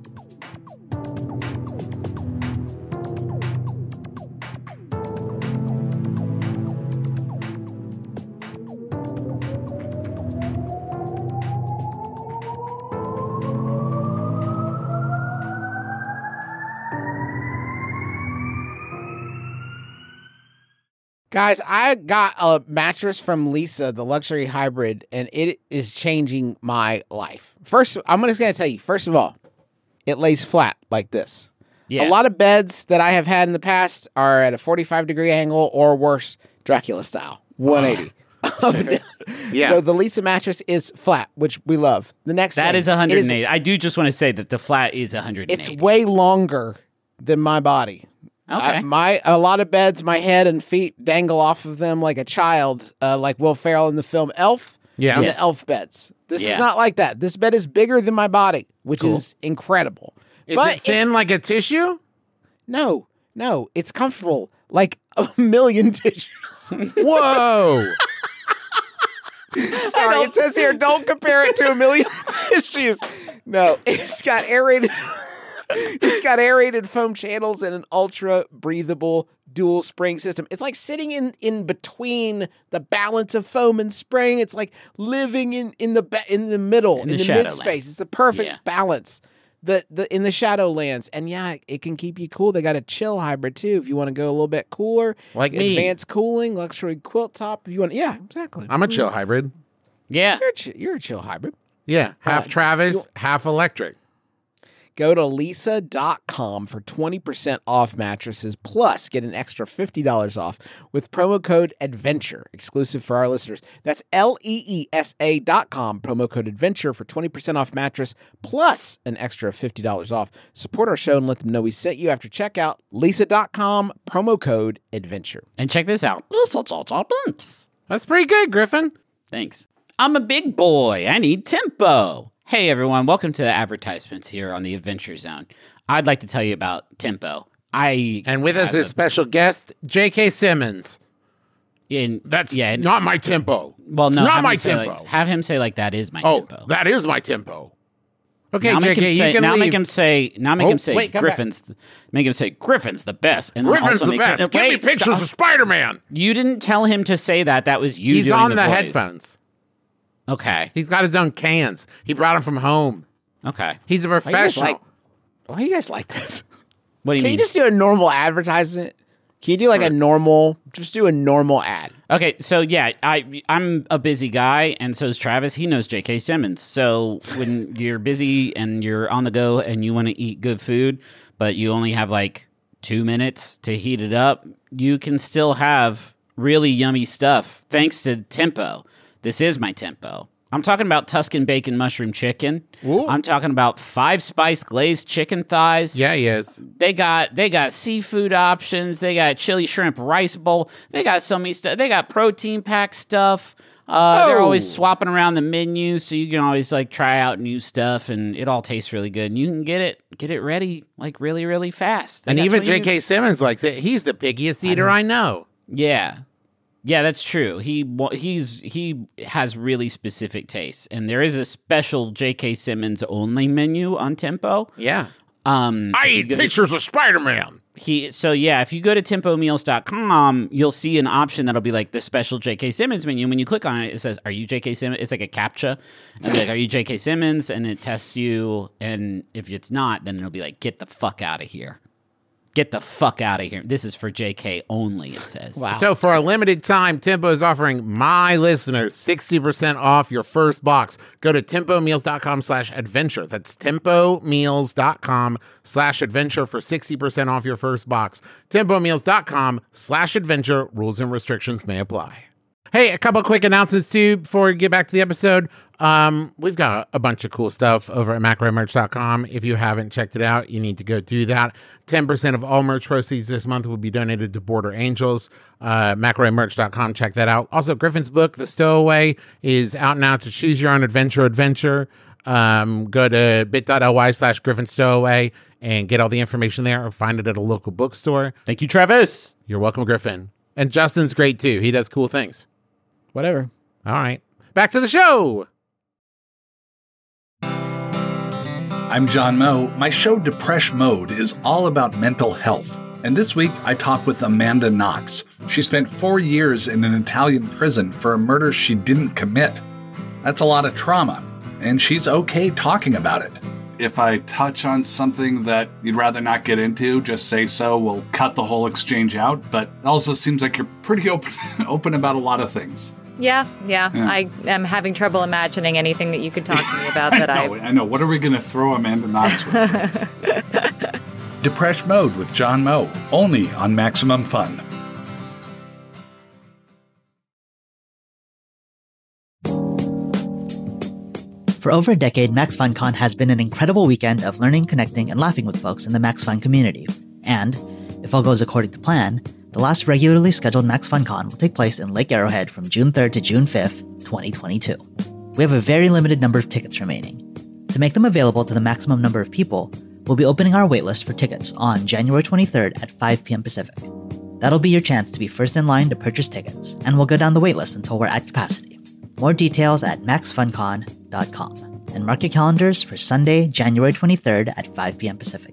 Guys, I got a mattress from Lisa, the luxury hybrid, and it is changing my life. First, I'm just going to tell you, first of all, it lays flat like this. Yeah. A lot of beds that I have had in the past are at a forty-five degree angle or worse, Dracula style, one eighty. Yeah. So the Lisa mattress is flat, which we love. The next That thing, is it one eighty. I do just want to say that the flat is one eighty. It's way longer than my body. Okay. I, my a lot of beds, my head and feet dangle off of them like a child, uh, like Will Ferrell in the film Elf. Yeah. in Yes. the Elf beds. This Yeah. is not like that. This bed is bigger than my body, which Cool. is incredible. Is but it thin it's- like a tissue? No, no, it's comfortable like a million tissues. Whoa. Sorry, it says here, don't compare it to a million tissues. No, it's got aerated. It's got aerated foam channels and an ultra breathable dual spring system. It's like sitting in, in between the balance of foam and spring. It's like living in, in the ba- in the middle, In in the the, mid Shadowlands. space. It's the perfect Yeah. balance. The the in the Shadowlands. And yeah, it can keep you cool. They got a chill hybrid too if you want to go a little bit cooler. Like me. Advanced cooling, luxury quilt top. If you want, yeah, exactly. I'm a chill hybrid. Yeah. You're a, chi- you're a chill hybrid. Yeah. Half Uh, Travis, you- half electric. Go to lisa dot com for twenty percent off mattresses, plus get an extra fifty dollars off with promo code ADVENTURE, exclusive for our listeners. That's L E E S A dot com, promo code ADVENTURE for twenty percent off mattress, plus an extra fifty dollars off. Support our show and let them know we sent you after checkout. lisa dot com, promo code ADVENTURE. And check this out. That's pretty good, Griffin. Thanks. I'm a big boy. I need tempo. Hey, everyone. Welcome to the advertisements here on the Adventure Zone. I'd like to tell you about Tempo. I And with us have is special guest, J K. Simmons. a- in, That's yeah, in- not my tempo. well, no, it's not have my him say tempo. Like, have him say like that is my oh, tempo. that is my tempo. Okay, now J make him K, you say, can now leave. make him say now make Oh, him say wait, come Griffin's th- make him say Griffin's the best. And then Griffin's also the make best. Him, Give me wait, pictures stop. of Spider-Man. You didn't tell him to say that. That was you. He's doing on the, the, voice. headphones. Okay. He's got his own cans. He brought them from home. Okay. He's a Why you guys professional. like, why you guys like this? What do you Can mean? you just do a normal advertisement? Can you do like a normal, just do a normal ad? Okay, so yeah, I I'm a busy guy, and so is Travis. He knows J K. Simmons. So when you're busy and you're on the go and you want to eat good food, but you only have like two minutes to heat it up, you can still have really yummy stuff thanks to Tempo. This is my Tempo. I'm talking about Tuscan bacon mushroom chicken. Ooh. I'm talking about five spice glazed chicken thighs. Yeah, he is. They got they got seafood options. They got chili shrimp rice bowl. They got so many stuff. They got protein pack stuff. Uh, They're Oh. always swapping around the menu, so you can always like try out new stuff, and it all tastes really good. And you can get it get it ready like really really fast. They And got even so many J K. Simmons likes it. He's the pickiest eater I know. Yeah. Yeah, that's true. He wa- he's he has really specific tastes, and there is a special J K. Simmons only menu on Tempo. Yeah. Um, I if you eat go- pictures of Spider-Man. He so yeah, if you go to tempo meals dot com, you'll see an option that'll be like the special J K. Simmons menu. And when you click on it, it says, "Are you J K. Simmons?" It's like a CAPTCHA. And be like, "Are you J K. Simmons?" And it tests you. And if it's not, then it'll be like, "Get the fuck out of here." Get the fuck out of here. This is for J K only, it says. Wow. So for a limited time, Tempo is offering my listeners sixty percent off your first box. Go to tempo meals dot com slash adventure. That's tempo meals dot com slash adventure for sixty percent off your first box. tempo meals dot com slash adventure. Rules and restrictions may apply. Hey, a couple quick announcements too before we get back to the episode. Um, we've got a bunch of cool stuff over at macro merch dot com. If you haven't checked it out, you need to go do that. ten percent of all merch proceeds this month will be donated to Border Angels. Uh, macro merch dot com, check that out. Also, Griffin's book, The Stowaway, is out now to choose your own adventure adventure. Um, go to bit.ly slash Griffin Stowaway and get all the information there, or find it at a local bookstore. Thank you, Travis. You're welcome, Griffin. And Justin's great too. He does cool things. Whatever. All right. Back to the show. I'm John Moe. My show Depresh Mode is all about mental health. And this week I talked with Amanda Knox. She spent four years in an Italian prison for a murder she didn't commit. That's a lot of trauma, and she's okay talking about it. If I touch on something that you'd rather not get into, just say so. We'll cut the whole exchange out. But it also seems like you're pretty open, open about a lot of things. Yeah, yeah, Yeah. I am having trouble imagining anything that you could talk to me about that I I. know, I know. What are we going to throw Amanda Knox with? Depresh Mode with John Moe, only on Maximum Fun. For over a decade, Max FunCon has been an incredible weekend of learning, connecting, and laughing with folks in the Max Fun community. And, if all goes according to plan, the last regularly scheduled Max FunCon will take place in Lake Arrowhead from June third to June fifth, twenty twenty-two. We have a very limited number of tickets remaining. To make them available to the maximum number of people, we'll be opening our waitlist for tickets on January twenty-third at five p.m. Pacific. That'll be your chance to be first in line to purchase tickets, and we'll go down the waitlist until we're at capacity. More details at max fun con dot com. And mark your calendars for Sunday, January twenty-third at five p.m. Pacific.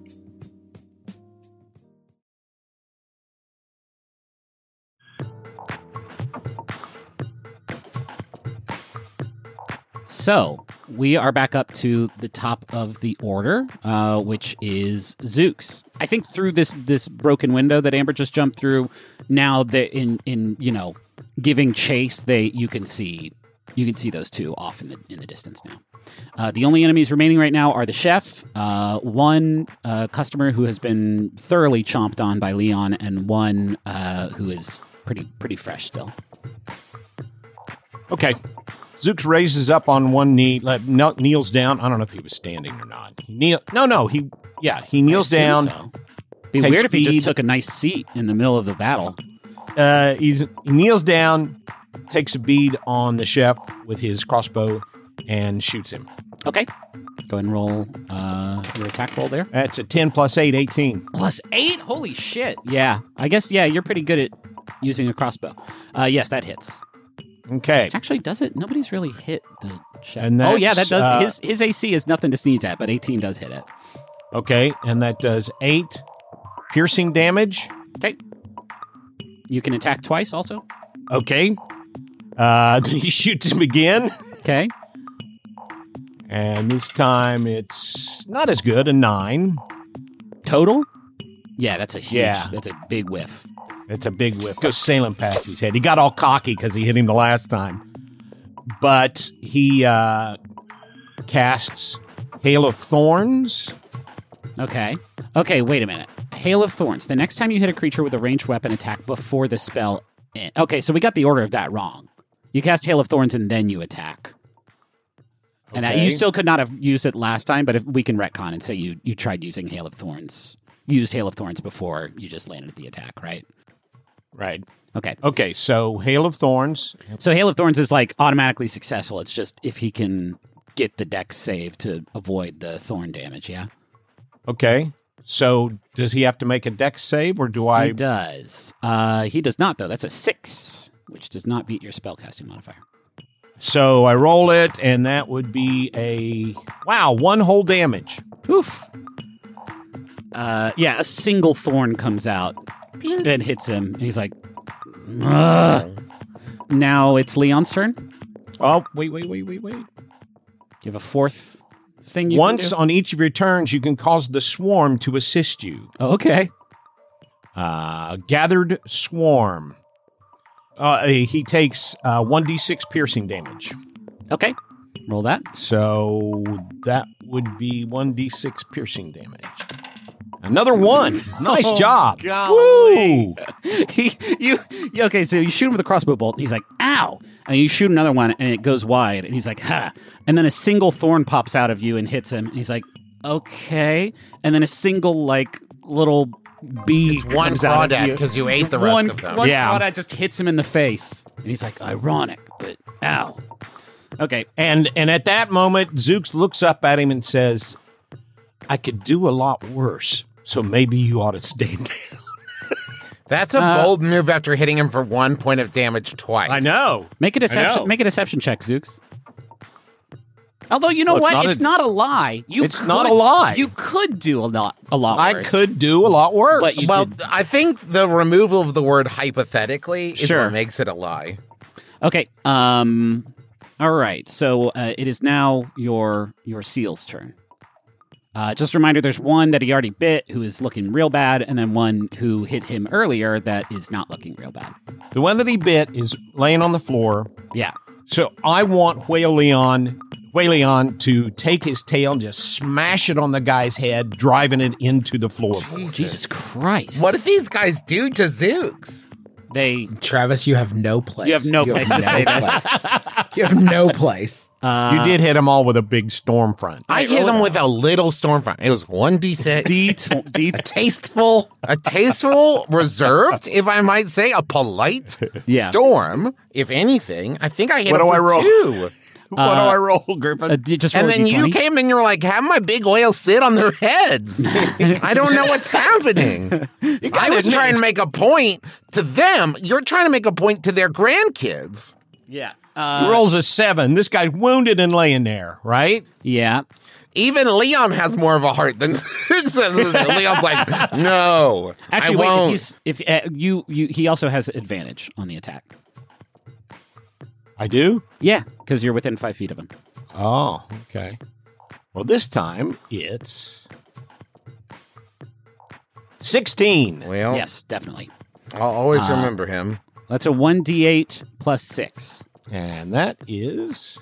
So we are back up to the top of the order, uh, which is Zooks. I think through this this broken window that Amber just jumped through, now that in in you know giving chase, they you can see you can see those two off in the in the distance now. Uh, the only enemies remaining right now are the chef, uh, one uh, customer who has been thoroughly chomped on by Leon, and one uh, who is pretty pretty fresh still. Okay. Zooks raises up on one knee, like, kn- kneels down. I don't know if he was standing or not. He kneel. No, no. He yeah. He kneels I down. assume so. Be takes weird if he speed. just took a nice seat in the middle of the battle. Uh, he's he kneels down, takes a bead on the chef with his crossbow, and shoots him. Okay. Go ahead and roll uh, your attack roll there. That's a ten plus eight, eighteen. Plus eight? Holy shit. Yeah. I guess, yeah, you're pretty good at using a crossbow. Uh, yes, that hits. Okay. Actually, does it? Nobody's really hit the Chef. And oh yeah, that that's, does uh, his his A C is nothing to sneeze at, but eighteen does hit it. Okay, and that does eight piercing damage. Okay. You can attack twice also. Okay. Uh, he shoots him again. Okay. And this time it's not as good, a nine. Total? Yeah, that's a huge, Yeah. that's a big whiff. It's a big whiff. Goes sailing past his head. He got all cocky because he hit him the last time. But he uh, casts Hail of Thorns. Okay. Okay, wait a minute. Hail of Thorns. The next time you hit a creature with a ranged weapon attack before the spell ends. Okay, so we got the order of that wrong. You cast Hail of Thorns and then you attack. And that, Okay. you still could not have used it last time, but if we can retcon and say you, you tried using Hail of Thorns. You used Hail of Thorns before you just landed the attack, right? Right. Okay. Okay, so Hail of Thorns. So Hail of Thorns is like automatically successful. It's just if he can get the dex save to avoid the thorn damage, yeah? Okay. So does he have to make a dex save or do I? He does. Uh, he does not, though. That's a six, which does not beat your spellcasting modifier. So I roll it, and that would be a wow, one whole damage. Oof. Uh, yeah, a single thorn comes out and hits him, and he's like, ugh. Now it's Leon's turn. Oh, wait, wait, wait, wait, wait. You have a fourth thing you Once can do? on each of your turns, you can cause the swarm to assist you. Oh, okay. Uh, gathered swarm. Uh, he takes uh, one d six piercing damage. Okay. Roll that. So that would be one d six piercing damage. Another one. Nice Oh, job. golly. he, you, you- okay, so you shoot him with a crossbow bolt, and he's like, ow. And you shoot another one, and it goes wide, and he's like, ha. And then a single thorn pops out of you and hits him, and he's like, okay. And then a single, like, little bee It's one comes out of crawdad you. because you ate the rest one, of them. One Yeah. crawdad just hits him in the face, and he's like, ironic, but ow. Okay. And and at that moment, Zooks looks up at him and says, I could do a lot worse, so maybe you ought to stay down. That's a Uh, bold move after hitting him for one point of damage twice. I know. Make a know. deception. Make a deception check, Zooks. Although you know Well, it's what, not it's a- not a lie. You It's could- not a lie. You could do a lot, a lot. I worse. could do a lot worse. But you Well, did- I think the removal of the word hypothetically is Sure. what makes it a lie. Okay. Um. All right. So uh, it is now your your seal's turn. Uh, just a reminder: there's one that he already bit, who is looking real bad, and then one who hit him earlier that is not looking real bad. the one that he bit is laying on the floor. Yeah. So I want Whaleon, Whaleon to take his tail and just smash it on the guy's head, driving it into the floor. Jesus Christ. What did these guys do to Zooks? They. Travis, you have no place. You have no place to say this. You have no place. Uh, you did hit them all with a big storm front. I hit them with a little storm front. It was one d six. D. tw- D. tasteful, a tasteful, reserved, if I might say, a polite Yeah. storm. If anything, I think I hit What him do I for roll? two. what do I roll, Griffin? Uh, d- just roll And a then D you twenty. came and you were like, have my big oil sit on their heads. I don't know what's happening. I was admit trying to it. make a point to them. You're trying to make a point to their grandkids. Yeah. He Uh, rolls a seven. This guy's wounded and laying there, right? yeah. Even Leon has more of a heart than Leon's like, no, Actually, I wait. If, won't. he's, if uh, you, you, he also has advantage on the attack. I do? Yeah, because you're within five feet of him. Oh, okay. Well, this time it's sixteen. Well, Yes, definitely. I'll always Uh, remember him. That's a one d eight plus six. And that is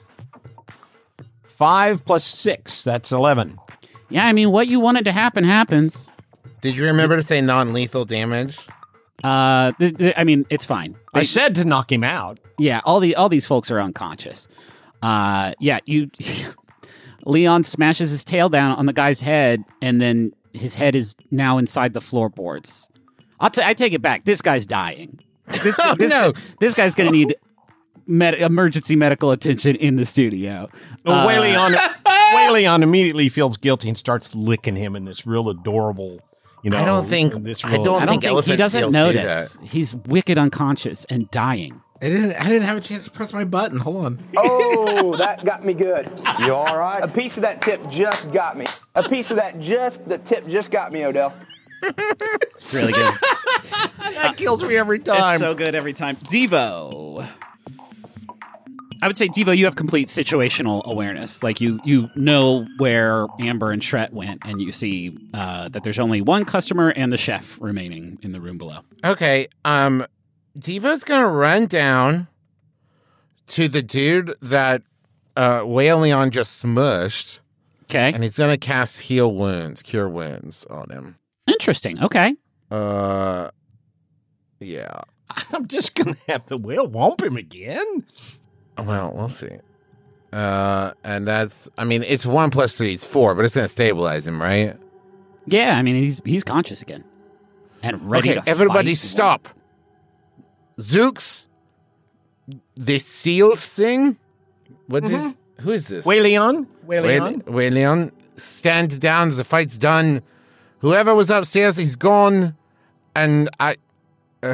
five plus six. That's eleven. Yeah, I mean, what you wanted to happen happens. Did you remember to say non-lethal damage? Uh, th- th- I mean, it's fine. I They- said to knock him out. yeah, all the all these folks are unconscious. Uh, yeah, you. Leon smashes his tail down on the guy's head, and then his head is now inside the floorboards. I'll t- I take it back. This guy's dying. This, Oh, this, no. this guy's going to need med- emergency medical attention in the studio. Well, Uh, Whaleon, Whaleon immediately feels guilty and starts licking him in this real adorable, you know. I don't think- in This I real, don't I don't think think he elephant doesn't seals know do this. He's wicked unconscious and dying. I didn't. I didn't have a chance to press my button. Hold on. Oh, that got me good. You all right? A piece of that tip just got me. A piece of that just, the tip just got me, Odell. It's really good. That kills me every time. It's so good every time. Devo. I would say, Devo, you have complete situational awareness. Like, you you know where Amber and Shrett went, and you see uh, that there's only one customer and the chef remaining in the room below. Okay, um, Devo's gonna run down to the dude that uh, Whaleon just smushed. Okay. And he's gonna cast Heal Wounds, Cure Wounds on him. Interesting. Okay. Uh, yeah. I'm just gonna have to whale womp him again. Well, we'll see. Uh, and that's, I mean, it's one plus three, it's four, but it's gonna stabilize him, right? Yeah, I mean, he's he's conscious again. And ready okay, to everybody fight. stop. Zooks, this seals thing? What Mm-hmm. is, who is this? Whaleon? Whaleon? Whaleon, stand down, the fight's done. Whoever was upstairs, he's gone. And I... Uh,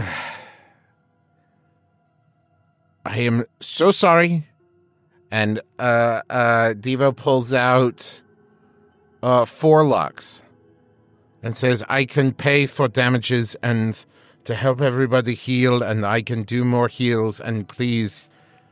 I am so sorry. And uh, uh, Devo pulls out uh, four lux and says, I can pay for damages and to help everybody heal, and I can do more heals, and please...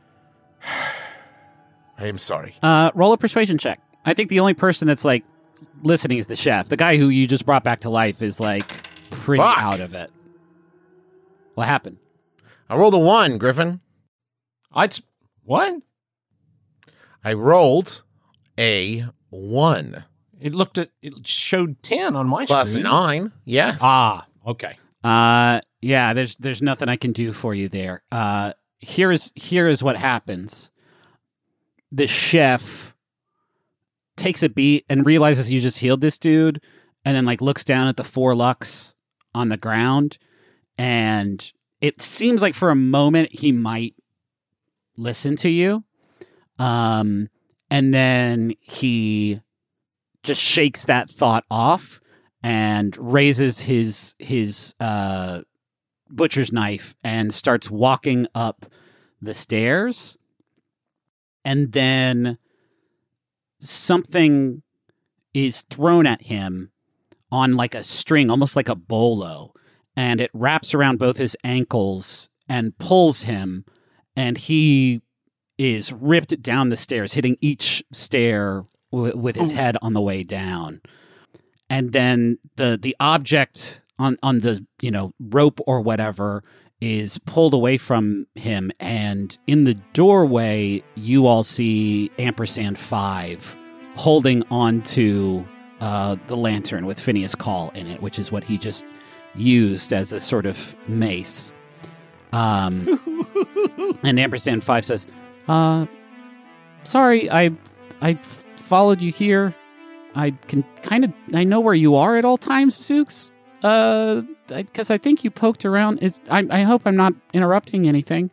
I am sorry. Uh, roll a persuasion check. I think the only person that's, like, listening is the chef. The guy who you just brought back to life is, like, pretty Fuck. out of it. What happened? I rolled a one, Griffin. I t- what? I rolled a one. It looked at, it showed ten on my Plus screen. nine, yes. Ah, okay. Uh, yeah, there's there's nothing I can do for you there. Uh, here is here is what happens. The chef takes a beat and realizes you just healed this dude, and then like looks down at the four lux on the ground, and it seems like for a moment he might listen to you, um, and then he just shakes that thought off and raises his his uh, butcher's knife and starts walking up the stairs. And then something is thrown at him on like a string, almost like a bolo, and it wraps around both his ankles and pulls him, and he is ripped down the stairs, hitting each stair w- with his head on the way down. And then the the object on, on the, you know, rope or whatever is pulled away from him, and in the doorway you all see Ampersand five holding onto uh, the lantern with Phineas Call in it, which is what he just used as a sort of mace. Um, and Ampersand five says, uh, sorry, I I f- followed you here. I can kind of, I know where you are at all times, Zooks. Uh, because I, I think you poked around. It's. I, I hope I'm not interrupting anything.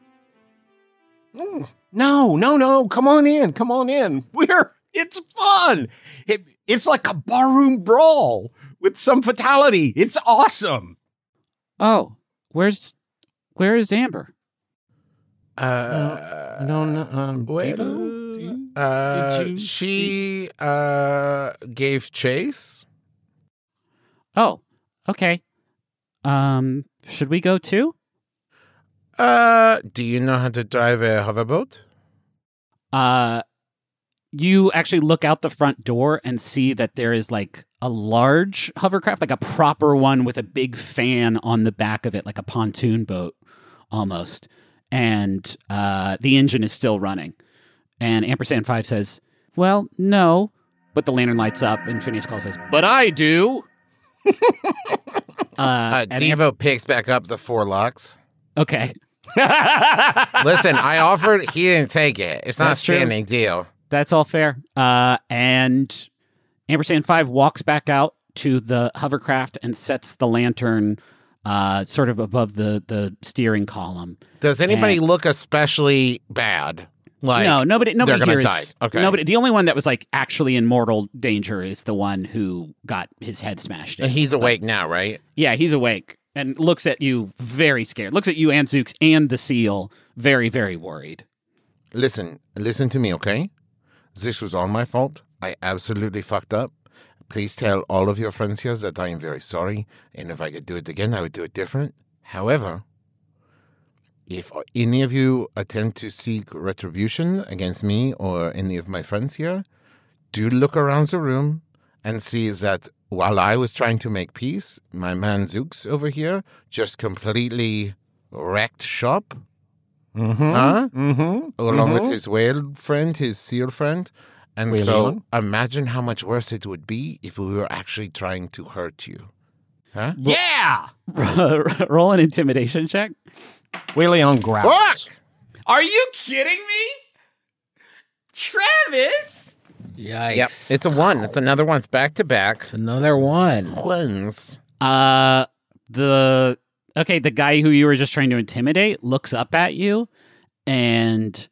No, no, no. Come on in. Come on in. We're, it's fun. It, it's like a barroom brawl with some fatality. It's awesome. Oh, where's, where is Amber? Uh, no, no. Um, wait, Devo? Do you- uh, did you she uh, gave chase. Oh, okay. Um, should we go too? Uh, do you know how to drive a hoverboat? Uh, you actually look out the front door and see that there is like a large hovercraft, like a proper one with a big fan on the back of it, like a pontoon boat almost. And uh, the engine is still running. And Ampersand five says, well, no. But the lantern lights up and Phineas Call says, but I do. uh, Uh, and Devo picks back up the four lux. Okay. Listen, I offered, he didn't take it. It's not That's a true. standing deal. That's all fair. Uh, and Ampersand five walks back out to the hovercraft and sets the lantern uh, sort of above the, the steering column. Does anybody And- look especially bad? Like, no, nobody. Nobody they're gonna here die. is. Okay. Nobody. The only one that was like actually in mortal danger is the one who got his head smashed in. And he's But- awake now, right? Yeah, he's awake, and looks at you very scared. Looks at you and Zooks and the seal very, very worried. Listen, listen to me, okay? This was all my fault. I absolutely fucked up. Please tell all of your friends here that I am very sorry, and if I could do it again, I would do it different. However, if any of you attempt to seek retribution against me or any of my friends here, do look around the room and see that while I was trying to make peace, my man Zooks over here just completely wrecked shop. Mm-hmm. Huh? Mm-hmm. Along mm-hmm. with his whale friend, his seal friend. And Whale so Leon. imagine how much worse it would be if we were actually trying to hurt you. Huh? Yeah! Roll an intimidation check. Leon growls. Fuck! Are you kidding me? Travis? Yikes. Yep, it's a one. It's another one. It's back to back. It's another one. Ones. Uh, the... Okay, the guy who you were just trying to intimidate looks up at you and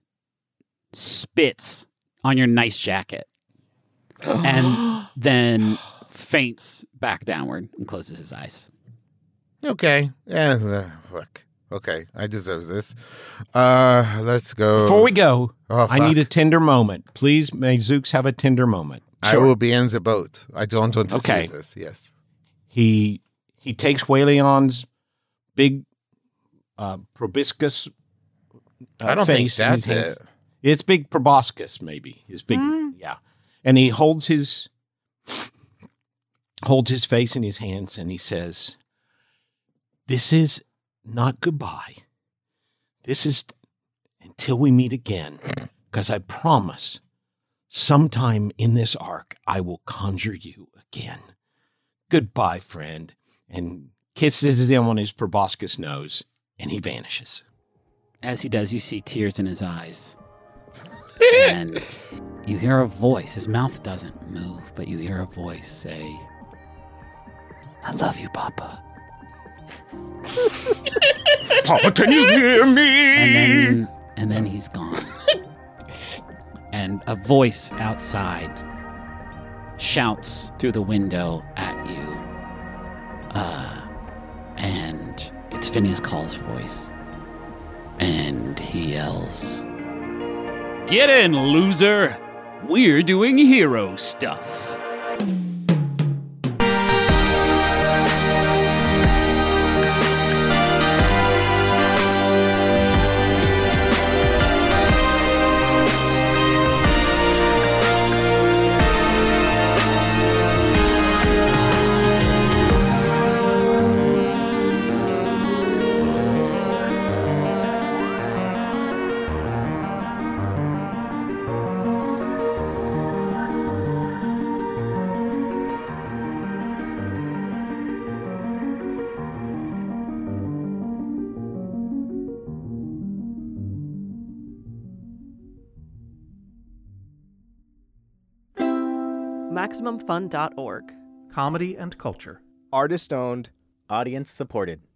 spits on your nice jacket and then faints back downward and closes his eyes. Okay. Yeah, uh, fuck. Okay, I deserve this. Uh, let's go. Before we go, Oh, I need a fuck. tender moment. Please, may Zooks have a tender moment. I will be in the boat. I don't want to Okay. see this. Yes. He he takes Waleon's big uh, proboscis uh, I don't think face in his that's hands. it. It's big proboscis, maybe. His big, yeah. And he holds his holds his face in his hands and he says, "This is not goodbye. This is until we meet again, because I promise sometime in this arc I will conjure you again. Goodbye, friend." And kisses him on his proboscis nose, and he vanishes. As he does, you see tears in his eyes. And you hear a voice. His mouth doesn't move, but you hear a voice say, "I love you, Papa." Papa, can you hear me? And then, and then he's gone. And a voice outside shouts through the window at you. Uh, and it's Phineas Call's voice. And he yells, "Get in, loser! We're doing hero stuff." Maximum Fun dot org. Comedy and culture. Artist owned, audience supported.